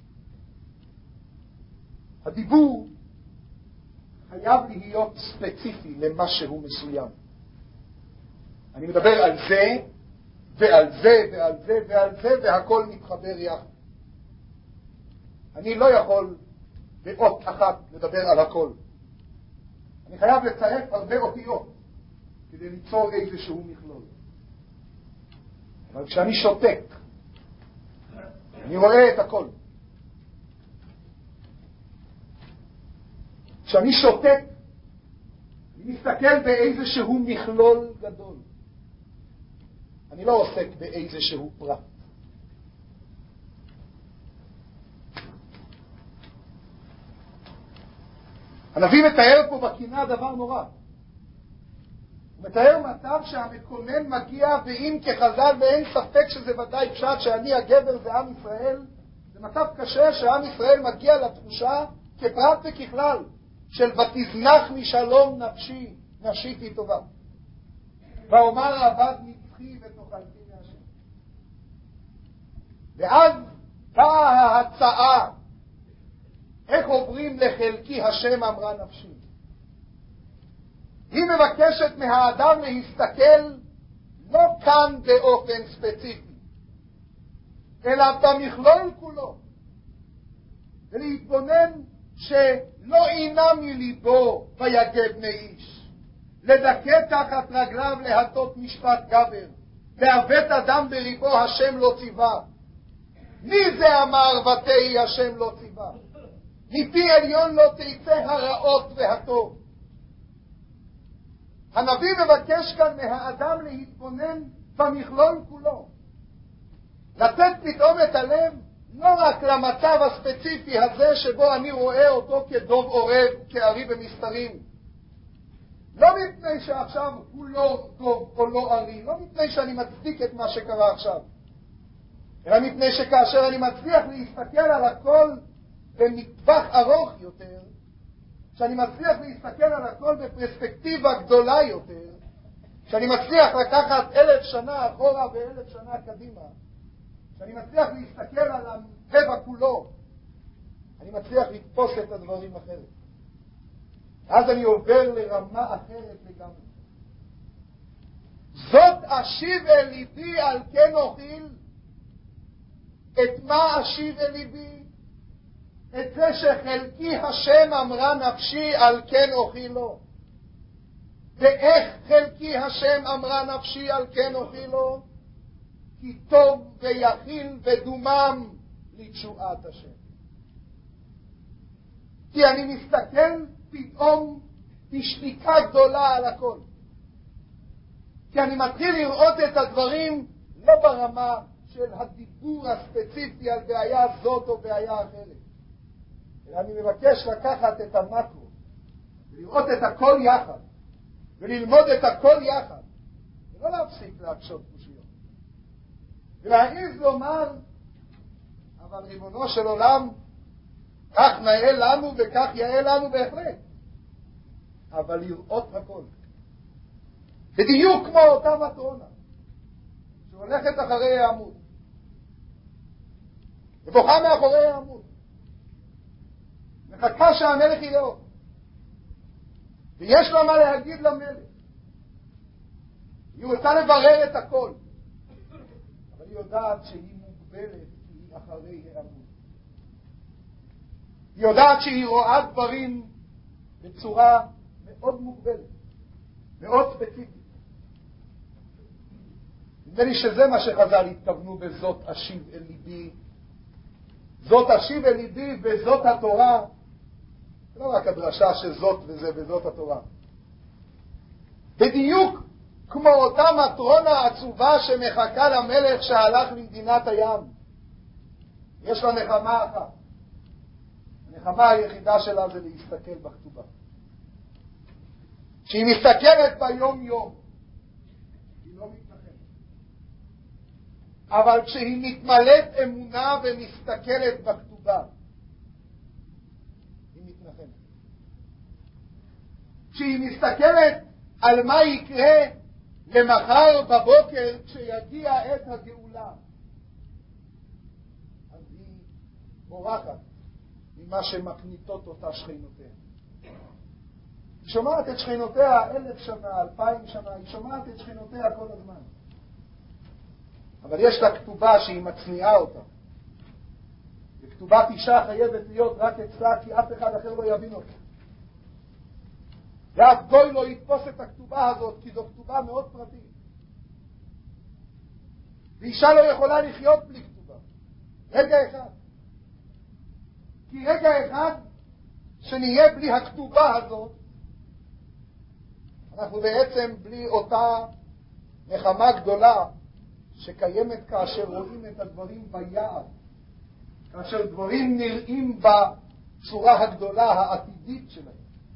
הדיבור חייב להיות ספציפי למשהו מסוים. אני מדבר על זה ועל זה ועל זה ועל זה והכל מתחבר יחד. אני לא יכול באות אחת לדבר על הכל. אני חייב לצרף הרבה אותיות כדי ליצור איזשהו מכלול. אבל כשאני שותק, אני רואה את הכל. כשאני שותק, אני מסתכל באיזשהו מכלול גדול. אני לא עוסק באיזשהו פרט. הנביא מתאר פה בקינה דבר נורא. הוא מתאר מצב שהמקונן מגיע, ואם כחז"ל ואין ספק שזה ודאי פשט שאני הגבר זה עם ישראל, זה מצב קשה שעם ישראל מגיע לתחושה כפרט וככלל של ותזנח משלום נפשי, נפשיתי טובה. ואומר עבד נצחי ותאכלתי מהשם. ואז באה ההצעה, איך עוברים לחלקי השם אמרה נפשי. היא מבקשת מהאדם להסתכל לא כאן באופן ספציפי, אלא במכלול כולו, ולהתבונן שלא אינה מליבו ויגע בני איש, לדכא תחת רגליו להטות משפט גבר, לעוות אדם בריבו השם לא ציווה. מי זה אמר ותהי השם לא ציווה? מפי עליון לא תצא הרעות והטוב. הנביא מבקש כאן מהאדם להתבונן במכלול כולו, לתת פתאום את הלב לא רק למצב הספציפי הזה שבו אני רואה אותו כדוב עורב, כארי במסתרים, לא מפני שעכשיו הוא לא דוב או לא ארי, לא מפני שאני מצדיק את מה שקרה עכשיו, אלא מפני שכאשר אני מצליח להסתכל על הכל במטווח ארוך יותר, שאני מצליח להסתכל על הכל בפרספקטיבה גדולה יותר, שאני מצליח לקחת אלף שנה אחורה ואלף שנה קדימה, שאני מצליח להסתכל על הטבע כולו, אני מצליח לתפוס את הדברים אחרת. אז אני עובר לרמה אחרת לגמרי. זאת אשיב אל ליבי על כן אוכיל. את מה אשיב אל ליבי? את זה שחלקי השם אמרה נפשי על כן אוכילו. ואיך חלקי השם אמרה נפשי על כן אוכילו? כי טוב ויחיל ודומם לתשועת השם. כי אני מסתכל פתאום בשתיקה גדולה על הכל. כי אני מתחיל לראות את הדברים לא ברמה של הדיבור הספציפי על בעיה זאת או בעיה אחרת. אלא אני מבקש לקחת את המקרו, ולראות את הכל יחד, וללמוד את הכל יחד, ולא להפסיק להקשות קושיות. ולהעיז לומר, אבל ריבונו של עולם, כך נאה לנו וכך יאה לנו בהחלט. אבל לראות הכל. בדיוק כמו אותה מטרונה, שהולכת אחרי העמוד, ובוכה מאחורי העמוד, מחכה שהמלך יראה אותו, ויש לה מה להגיד למלך. היא רוצה לברר את הכל, אבל היא יודעת שהיא מוגבלת, כי היא אחרי העמוד. היא יודעת שהיא רואה דברים בצורה מאוד מוגבלת, מאוד ספציפית. נדמה לי שזה מה שחז"ל התכוונו בזאת אשיב אל ליבי. זאת אשיב אל ליבי וזאת התורה. לא רק הדרשה שזאת וזה וזאת התורה. בדיוק כמו אותה מטרונה עצובה שמחכה למלך שהלך למדינת הים. יש לה נחמה אחת. הנחמה היחידה שלה זה להסתכל בכתובה. כשהיא מסתכלת ביום יום, היא לא מתנחמת. אבל כשהיא מתמלאת אמונה ומסתכלת בכתובה, היא מתנחמת. כשהיא מסתכלת על מה יקרה למחר בבוקר כשיגיע עת הגאולה, אז היא בורחת ממה שמקניטות אותה שכנותיה. היא שומעת את שכנותיה אלף שנה, אלפיים שנה, היא שומעת את שכנותיה כל הזמן. אבל יש לה כתובה שהיא מצניעה אותה. וכתובת אישה חייבת להיות רק אצלה, כי אף אחד אחר לא יבין אותה. ואף גוי לא יתפוס את הכתובה הזאת, כי זו כתובה מאוד פרטית. ואישה לא יכולה לחיות בלי כתובה. רגע אחד. כי רגע אחד שנהיה בלי הכתובה הזאת, אנחנו בעצם בלי אותה נחמה גדולה שקיימת כאשר רואים את הדברים ביעד, כאשר דברים נראים בצורה הגדולה העתידית שלהם.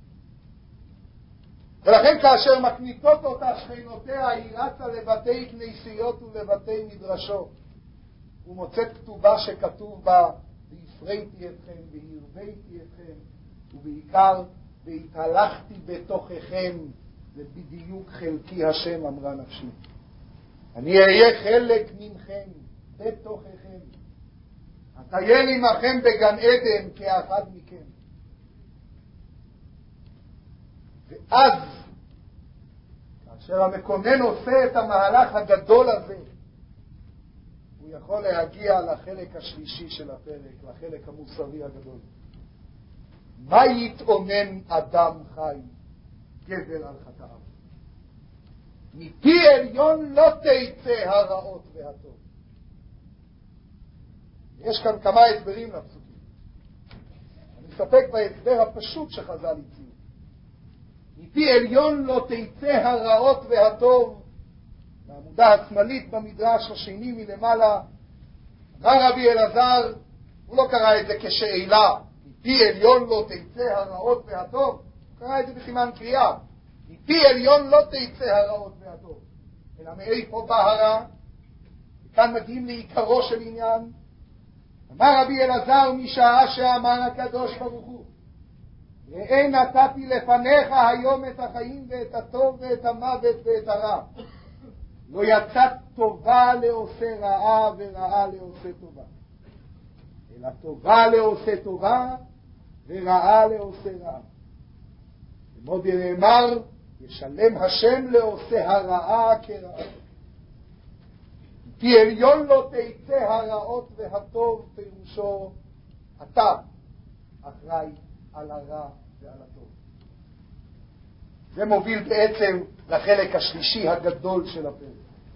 ולכן כאשר מקניטות אותה שכנותיה, היא רצה לבתי כנסיות ולבתי מדרשות, ומוצאת כתובה שכתוב בה, והפריתי אתכם, והרביתי אתכם, ובעיקר, והתהלכתי בתוככם, זה בדיוק חלקי השם, אמרה נפשי. אני אהיה חלק ממכם, בתוככם. אטייל עמכם בגן עדן כאחד מכם. ואז, כאשר המקונן עושה את המהלך הגדול הזה, הוא יכול להגיע לחלק השלישי של הפרק, לחלק המוסרי הגדול. מה יתאונן אדם חי, גבר על חטאיו? מפי עליון לא תצא הרעות והטוב. יש כאן כמה הסברים לפסוקים. אני מסתפק בהסבר הפשוט שחז"ל הציעו. מפי עליון לא תצא הרעות והטוב. בעמודה השמאלית במדרש השני מלמעלה, אמר רבי אלעזר, הוא לא קרא את זה כשאלה, מפי עליון לא תצא הרעות והטוב, הוא קרא את זה בסימן קריאה. מפי עליון לא תצא הרעות והטוב, אלא מאיפה בא הרע? וכאן מגיעים לעיקרו של עניין. אמר רבי אלעזר, משעה שאמר הקדוש ברוך הוא, ראה נתתי לפניך היום את החיים ואת הטוב ואת המוות ואת הרע. לא יצאת טובה לעושה רעה ורעה לעושה טובה, אלא טובה לעושה טובה ורעה לעושה רעה. כמו דנאמר, ישלם השם לעושה הרעה כרעה. כי עליון לא תצא הרעות והטוב, פירושו אתה אחראי על הרע ועל הטוב. זה מוביל בעצם לחלק השלישי הגדול של הפרק.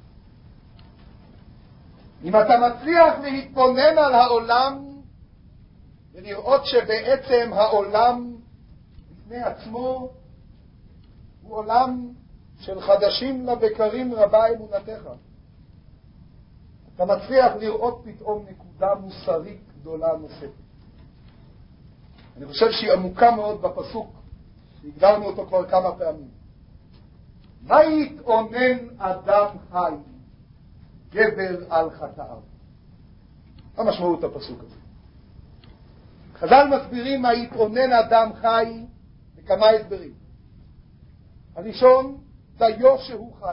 אם אתה מצליח להתבונן על העולם ולראות שבעצם העולם בפני עצמו הוא עולם של חדשים לבקרים רבה אמונתך, אתה מצליח לראות פתאום נקודה מוסרית גדולה נוספת. אני חושב שהיא עמוקה מאוד בפסוק, שהגדרנו אותו כבר כמה פעמים. מה יתאונן אדם חי, גבר על חטאיו? מה משמעות הפסוק הזה? חז"ל מסבירים מה יתאונן אדם חי בכמה הסברים. הראשון, דיו שהוא חי.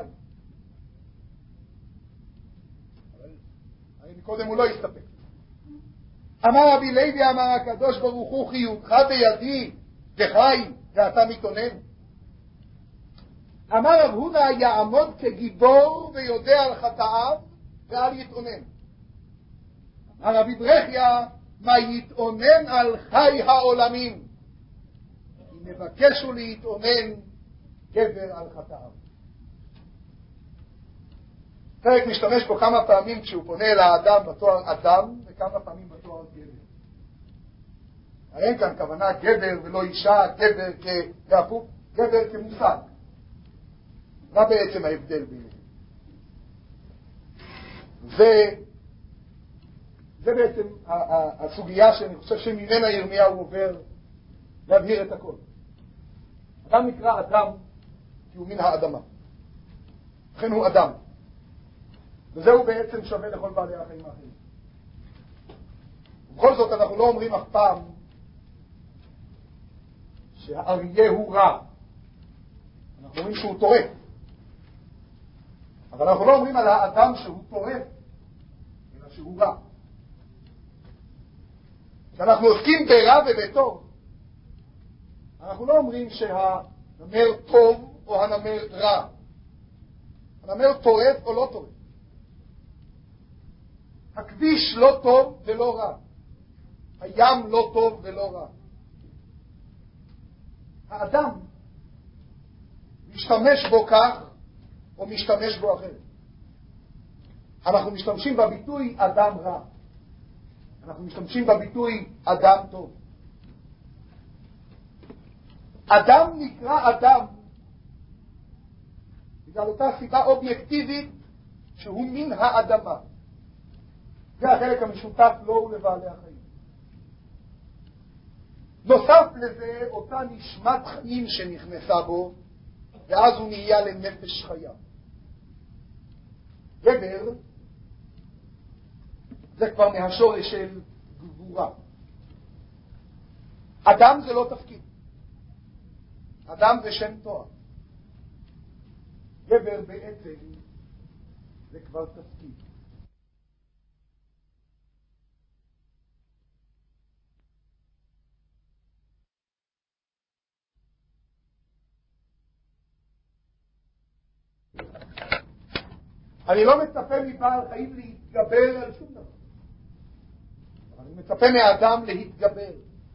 הרי מקודם הוא לא הסתפק. אמר רבי לוי, אמר הקדוש ברוך הוא, חיותך בידי וחי ואתה מתאונן. אמר רב הונא, יעמוד כגיבור ויודע על חטאיו ואל יתאונן. אמר רבי ברכיה, מה יתאונן על חי העולמים? אם מבקשו להתאונן גבר על חטאיו. פרק משתמש בו כמה פעמים כשהוא פונה אל האדם בתואר אדם וכמה פעמים בתואר גבר. אין כאן כוונה גבר ולא אישה, גבר כהפוך, גבר כמושג. מה בעצם ההבדל ביניהם? זה, זה בעצם הסוגיה שאני חושב שממנה ירמיהו עובר להבהיר את הכל. אדם נקרא אדם כי הוא מן האדמה. לכן הוא אדם. וזהו בעצם שווה לכל בעלי החיים האחרים. ובכל זאת אנחנו לא אומרים אף פעם שהאריה הוא רע. אנחנו אומרים שהוא טורף. אבל אנחנו לא אומרים על האדם שהוא טורף, אלא שהוא רע. כשאנחנו עוסקים ברע ובטוב, אנחנו לא אומרים שהנמר טוב או הנמר רע. הנמר טורף או לא טורף. הכביש לא טוב ולא רע. הים לא טוב ולא רע. האדם משתמש בו כך או משתמש בו אחרת. אנחנו משתמשים בביטוי אדם רע. אנחנו משתמשים בביטוי אדם טוב. אדם נקרא אדם בגלל אותה סיבה אובייקטיבית שהוא מן האדמה. זה החלק המשותף לו ולבעלי החיים. נוסף לזה אותה נשמת חיים שנכנסה בו, ואז הוא נהיה לנפש חיה. גבר זה כבר מהשורש של גבורה. אדם זה לא תפקיד. אדם זה שם תואר. גבר בעצם זה כבר תפקיד. אני לא מצפה מבעל חיים להתגבר על שום דבר. אני מצפה מאדם להתגבר.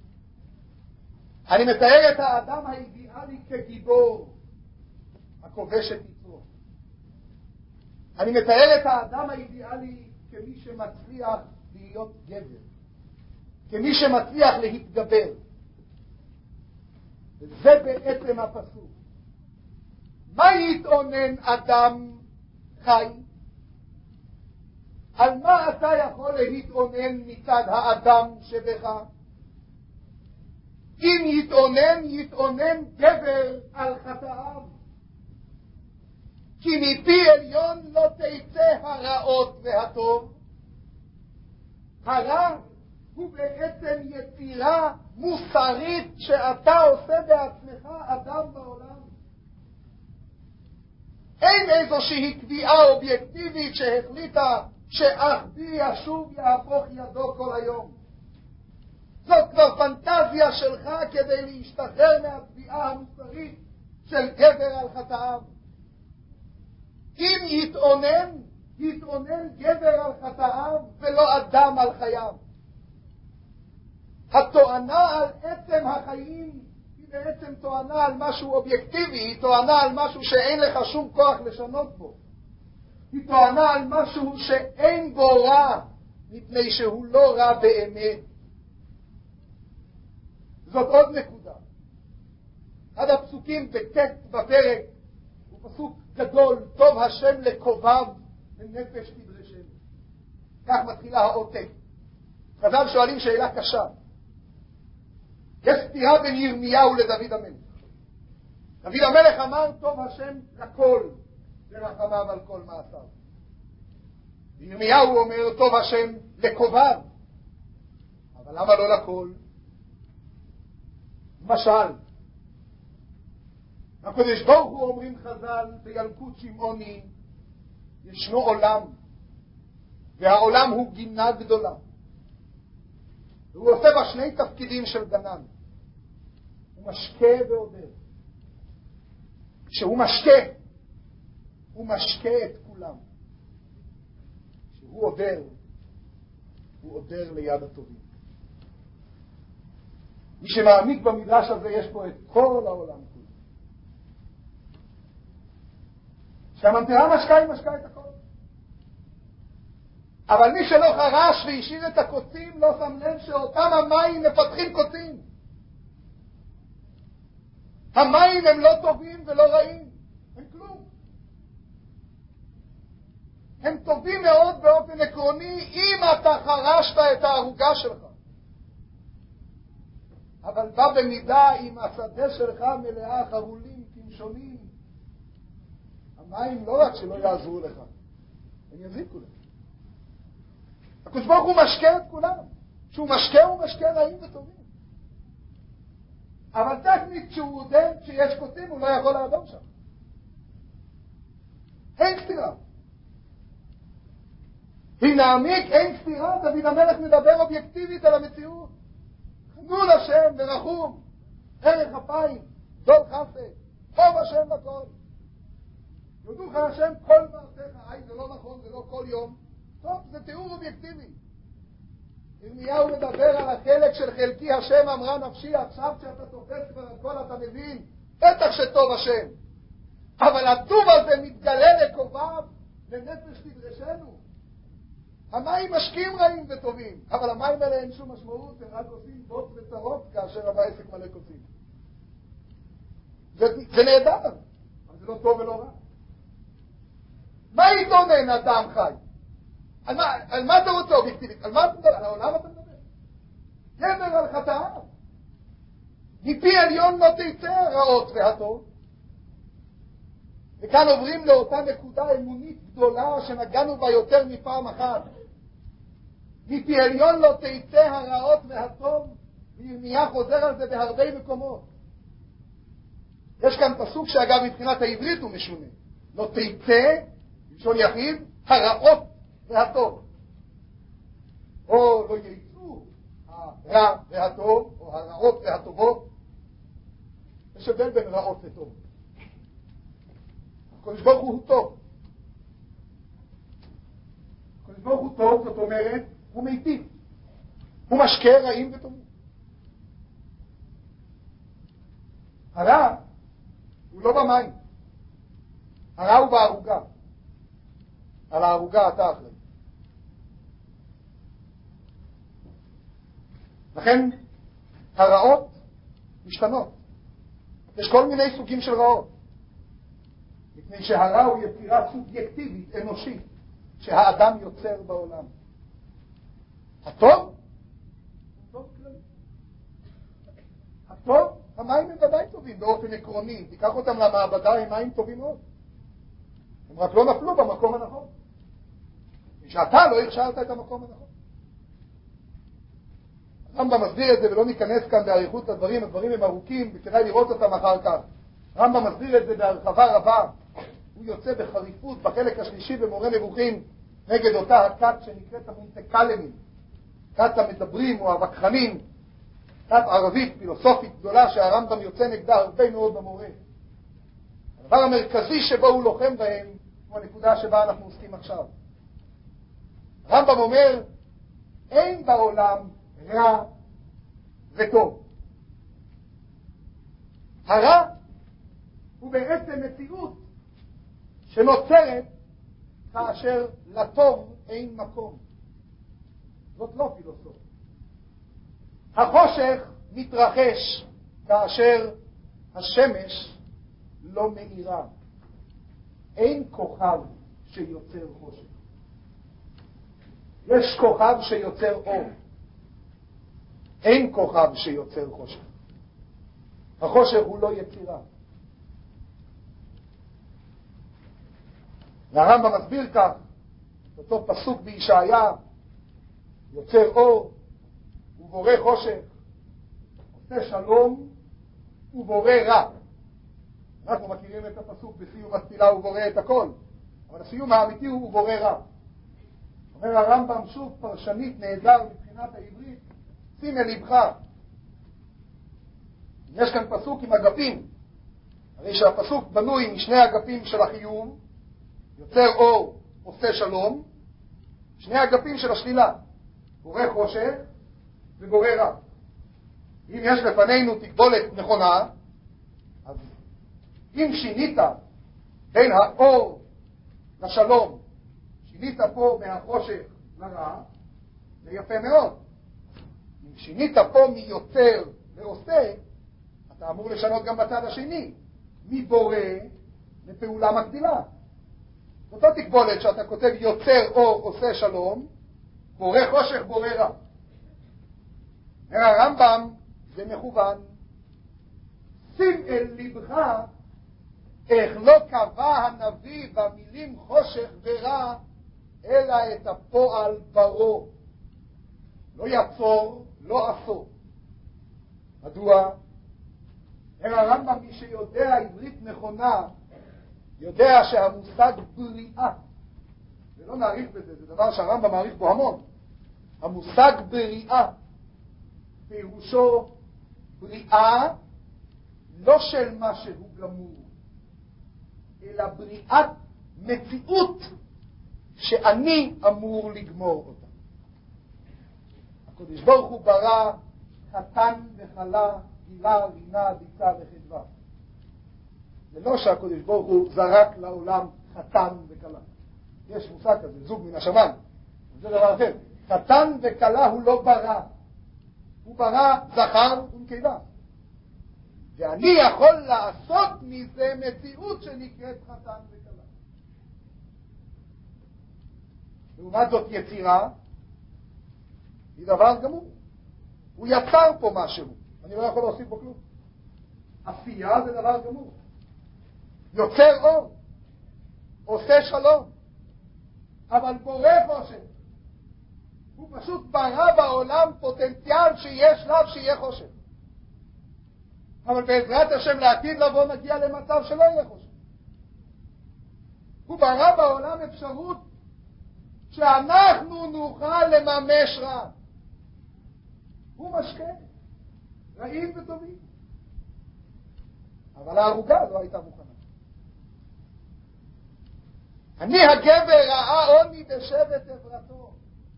אני מתאר את האדם האידיאלי כגיבור, הכובש את יצרו. אני מתאר את האדם האידיאלי כמי שמצליח להיות גבר, כמי שמצליח להתגבר. זה בעצם הפסוק. מה יתאונן אדם חי? על מה אתה יכול להתאונן מצד האדם שבך? אם יתאונן, יתאונן גבר על חטאיו. כי מפי עליון לא תצא הרעות והטוב. הרע הוא בעצם יצירה מוסרית שאתה עושה בעצמך אדם בעולם. אין איזושהי קביעה אובייקטיבית שהחליטה שאחדי ישוב יהפוך ידו כל היום. זאת כבר פנטזיה שלך כדי להשתחרר מהקביעה המוסרית של גבר על חטאיו. אם יתאונן, יתאונן גבר על חטאיו ולא אדם על חייו. התואנה על עצם החיים היא בעצם תואנה על משהו אובייקטיבי, היא תואנה על משהו שאין לך שום כוח לשנות בו. היא תואנה על משהו שאין בו רע, מפני שהוא לא רע באמת. זאת עוד נקודה. אחד הפסוקים בטקסט בפרק הוא פסוק גדול, טוב השם לקובב לנפש תדרשם. כך מתחילה העותק. חז"ל שואלים שאלה קשה. יש סתירה בין ירמיהו לדוד המלך. דוד המלך אמר טוב השם לכל ורחמיו על כל מעשיו. ירמיהו אומר טוב השם לקובב. אבל למה לא לכל? למשל, הקדוש ברוך הוא אומרים חז"ל בילקוט שמעוני, ישנו עולם, והעולם הוא גינה גדולה. והוא עושה בה שני תפקידים של גנן. הוא משקה ועודר. כשהוא משקה, הוא משקה את כולם. כשהוא עודר, הוא עודר ליד הטובים. מי שמעמיק במדרש הזה יש פה את כל העולם כולו. כשהממטרה משקה היא משקה את הכל. אבל מי שלא חרש והשאיר את הקוצים לא שם לב שאותם המים מפתחים קוצים. המים הם לא טובים ולא רעים, הם כלום. הם טובים מאוד באופן עקרוני אם אתה חרשת את הערוגה שלך. אבל בא במידה אם השדה שלך מלאה חרולים, כמשונים, המים לא רק שלא יעזרו לך, הם יזיקו לך. הקדוש ברוך הוא משקה את כולם. כשהוא משקה הוא משקה רעים וטובים. אבל טכנית כשהוא דן, כשיש קוצים הוא לא יכול לעבור שם. אין סתירה. אם נעמיק אין סתירה, דוד המלך מדבר אובייקטיבית על המציאות. חנון השם ורחום, ערך אפיים, דול חסד, טוב השם לכל. יודו לך השם כל מעשיך. היי, זה לא נכון, זה לא כל יום. טוב, זה תיאור אובייקטיבי. ירמיהו מדבר על החלק של חלקי השם אמרה נפשי. עכשיו כשאתה תופס כבר הכל אתה מבין, בטח שטוב השם. אבל הטוב הזה מתגלה לקובב לנפש תדרשנו. המים משקים רעים וטובים, אבל המים האלה אין שום משמעות, הם רק עושים בוץ וצרות כאשר הבעסק מלא קוצים. זה, זה נהדר, אבל זה לא טוב ולא רע. מה יתונן אדם חי? על מה, על מה אתה רוצה אובייקטיבית? על מה אתה מדבר? על העולם אתה מדבר? גבר על חטאיו. מפי עליון לא תצא הרעות והטוב. וכאן עוברים לאותה נקודה אמונית גדולה שנגענו בה יותר מפעם אחת. מפי עליון לא תצא הרעות והטוב, וירמיה חוזר על זה בהרבה מקומות. יש כאן פסוק שאגב מבחינת העברית הוא משונה. לא תצא, בלשון יחיד, הרעות והטוב. או לא יצאו הרע והטוב, או הרעות והטובות. יש הבדל בין רעות לטוב. הקדוש ברוך הוא טוב. הקדוש ברוך הוא טוב, זאת אומרת, הוא מיטיב. הוא משקה רעים וטובים. הרע הוא לא במים. הרע הוא בערוגה. על הערוגה אתה אחרי. לכן הרעות משתנות. יש כל מיני סוגים של רעות. מפני שהרע הוא יצירה סובייקטיבית, אנושית, שהאדם יוצר בעולם. הטוב? הוא טוב כללי. הטוב? המים הם ודאי טובים באופן עקרוני. תיקח אותם למעבדה, הם מים טובים מאוד. הם רק לא נפלו במקום הנכון. ושאתה לא הכשרת את המקום הנכון. רמב"ם מסביר את זה, ולא ניכנס כאן באריכות לדברים, הדברים הם ארוכים, וכדאי לראות אותם אחר כך. רמב"ם מסביר את זה בהרחבה רבה. הוא יוצא בחריפות בחלק השלישי במורה נבוכים נגד אותה הכת שנקראת המונטקלמים, כת המדברים או הווכחנים, כת ערבית פילוסופית גדולה שהרמב"ם יוצא נגדה הרבה מאוד במורה. הדבר המרכזי שבו הוא לוחם בהם הוא הנקודה שבה אנחנו עוסקים עכשיו. הרמב"ם אומר, אין בעולם רע וטוב. הרע הוא בעצם מציאות שנוצרת כאשר לטוב אין מקום. זאת לא פילוסופיה. החושך מתרחש כאשר השמש לא מאירה. אין כוכב שיוצר חושך. יש כוכב שיוצר אור. אין כוכב שיוצר חושך. החושך הוא לא יצירה. והרמב"ם מסביר כך, אותו פסוק בישעיה, יוצר אור ובורא חושך, עושה שלום ובורא רע. אנחנו מכירים את הפסוק בסיום התפילה ובורא את הכל, אבל הסיום האמיתי הוא ובורא רע. אומר הרמב"ם שוב פרשנית נהדר מבחינת העברית, שים אל לבך. יש כאן פסוק עם אגפים, הרי שהפסוק בנוי משני אגפים של החיום, יוצר אור, עושה שלום, שני אגפים של השלילה, בורא חושך ובורא רע. אם יש לפנינו תקבולת נכונה, אז אם שינית בין האור לשלום, שינית פה מהחושך לרע, זה יפה מאוד. אם שינית פה מיוצר לעושה, אתה אמור לשנות גם בצד השני, מבורא לפעולה מקבילה. אותה תקבולת שאתה כותב יוצר אור עושה שלום, בורא חושך בורא רע. אומר הרמב"ם, זה מכוון. שים אל לבך איך לא קבע הנביא במילים חושך ורע, אלא את הפועל ברו. לא יצור, לא עשור. מדוע? אומר הרמב"ם, מי שיודע עברית נכונה, יודע שהמושג בריאה, ולא נעריך בזה, זה דבר שהרמב"ם מעריך בו המון, המושג בריאה, פירושו בריאה לא של מה שהוא גמור, אלא בריאת מציאות שאני אמור לגמור אותה. הקדוש ברוך הוא ברא חתן וחלה, גילה, רינה, דיצה וחדווה. זה לא שהקדוש ברוך הוא זרק לעולם חתן וכלה. יש מושג כזה, זוג מן השמיים. זה דבר אחר. חתן וכלה הוא לא ברא. הוא ברא זכר ונקבה. ואני יכול לעשות מזה מציאות שנקראת חתן וכלה. לעומת זאת יצירה היא דבר גמור. הוא יצר פה משהו. אני לא יכול להוסיף בו כלום. עשייה זה דבר גמור. יוצר אור, עושה שלום, אבל בורא חושך. הוא פשוט ברא בעולם פוטנציאל שיהיה שלב שיהיה חושך. אבל בעזרת השם לעתיד לבוא נגיע למצב שלא יהיה חושך. הוא ברא בעולם אפשרות שאנחנו נוכל לממש רע. הוא משקה, רעים וטובים. אבל הערוגה לא הייתה מוכנה. אני הגבר ראה עוני בשבט עברתו.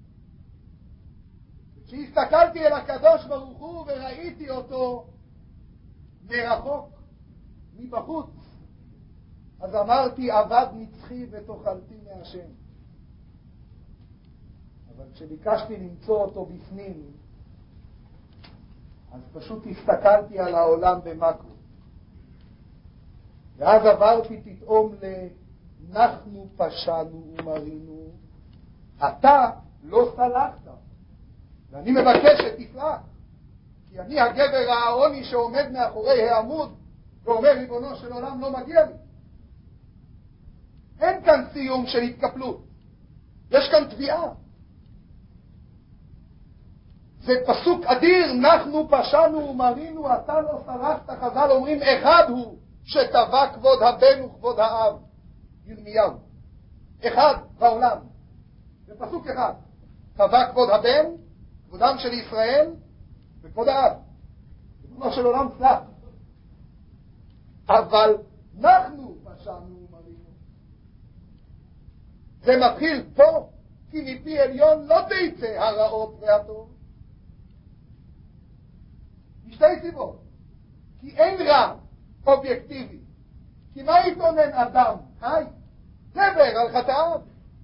כשהסתכלתי אל הקדוש ברוך הוא וראיתי אותו מרחוק, מבחוץ, אז אמרתי עבד נצחי ותאכלתי מהשם. אבל כשביקשתי למצוא אותו בפנים, אז פשוט הסתכלתי על העולם במקרו. ואז עברתי פתאום לנחנו פשענו ומרינו, אתה לא סלחת, ואני מבקש שתסלח, כי אני הגבר העוני שעומד מאחורי העמוד ואומר ריבונו של עולם לא מגיע לי. אין כאן סיום של התקפלות, יש כאן תביעה. זה פסוק אדיר, אנחנו פשענו ומרינו, אתה לא סלחת. חז"ל אומרים אחד הוא שטבע כבוד הבן וכבוד האב, ירמיהו. אחד בעולם, זה פסוק אחד. טבע כבוד הבן, כבודם של ישראל, וכבוד האב. כבודו של עולם סלח. אבל אנחנו פשענו ומרינו. זה מתחיל פה, כי מפי עליון לא תצא הרעות והטוב. משתי סיבות. כי אין רע אובייקטיבי. כי מה יתונן אדם? היי, דבר על חטאיו.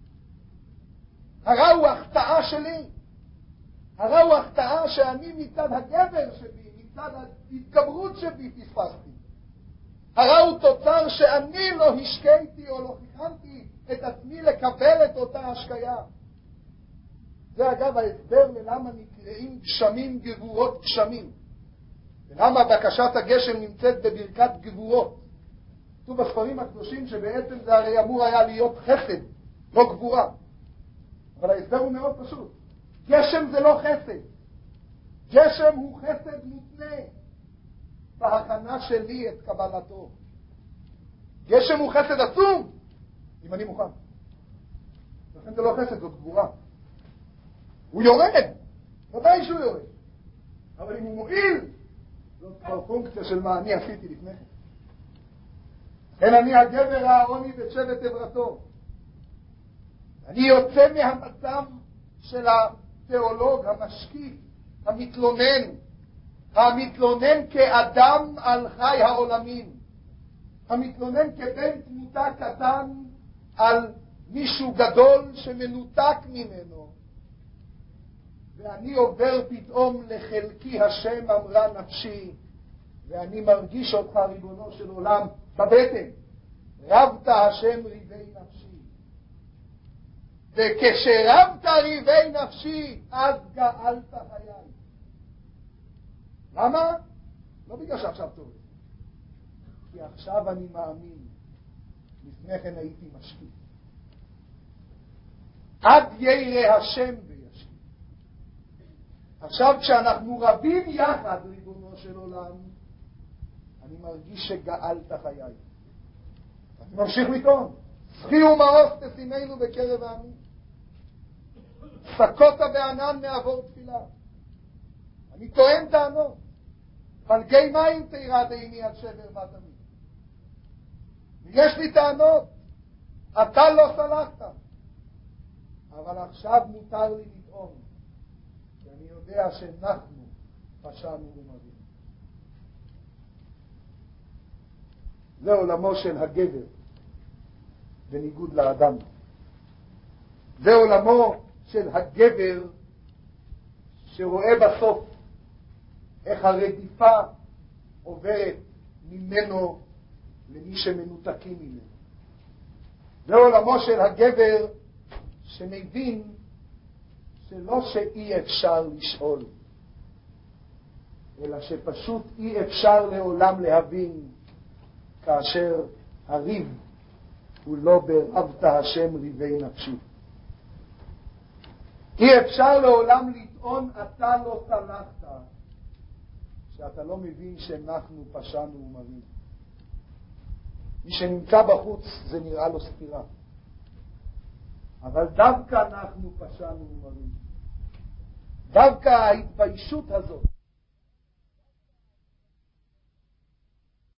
הרע הוא החטאה שלי. הרע הוא החטאה שאני מצד הגבר שבי, מצד ההתגברות שבי פספסתי. הרע הוא תוצר שאני לא השקעתי או לא הכנתי את עצמי לקבל את אותה השקיה. זה אגב ההסבר ללמה נקראים גשמים גבורות גשמים. ולמה בקשת הגשם נמצאת בברכת גבורות. כתוב בספרים הקדושים שבעצם זה הרי אמור היה להיות חסד, לא גבורה. אבל ההסבר הוא מאוד פשוט. גשם זה לא חסד. גשם הוא חסד מותנה בהכנה שלי את קבלתו. גשם הוא חסד עצום, אם אני מוכן. לכן זה לא חסד, זאת גבורה. הוא יורד, ודאי שהוא יורד. אבל אם הוא מועיל, זאת כבר פונקציה של מה אני עשיתי לפני כן. לכן אני הגבר העוני בשבט עברתו. אני יוצא מהמצב של התיאולוג, המשקיף, המתלונן, המתלונן כאדם על חי העולמים, המתלונן כבן תמותה קטן על מישהו גדול שמנותק ממנו. ואני עובר פתאום לחלקי השם אמרה נפשי, ואני מרגיש אותך ריבונו של עולם בבטן. רבת השם ריבי נפשי. וכשרבת ריבי נפשי, אז גאלת חיי. למה? לא בגלל שעכשיו טוב. כי עכשיו אני מאמין. לפני כן הייתי משקיע. עד ירא השם וישקיע. עכשיו כשאנחנו רבים יחד, ריבונו של עולם, אני מרגיש שגאלת חיי. אני ממשיך לטעון. שכי ומעוף תשימנו בקרב העמים. סקות בענן מעבור תפילה. אני טוען טענות. פלגי מים תירא דעיני עד שבר בת עמי. ויש לי טענות. אתה לא סלחת. אבל עכשיו מותר לי לטעון. כי אני יודע שאנחנו פשענו ומרים. זה עולמו של הגבר. בניגוד לאדם. זה עולמו של הגבר שרואה בסוף איך הרדיפה עוברת ממנו למי שמנותקים ממנו. זה עולמו של הגבר שמבין שלא שאי אפשר לשאול, אלא שפשוט אי אפשר לעולם להבין כאשר הריב הוא לא ברבת השם ריבי נפשי. אי אפשר לעולם לטעון אתה לא סלחת, שאתה לא מבין שאנחנו פשענו ומרים. מי שנמצא בחוץ זה נראה לו סתירה. אבל דווקא אנחנו פשענו ומרים. דווקא ההתביישות הזאת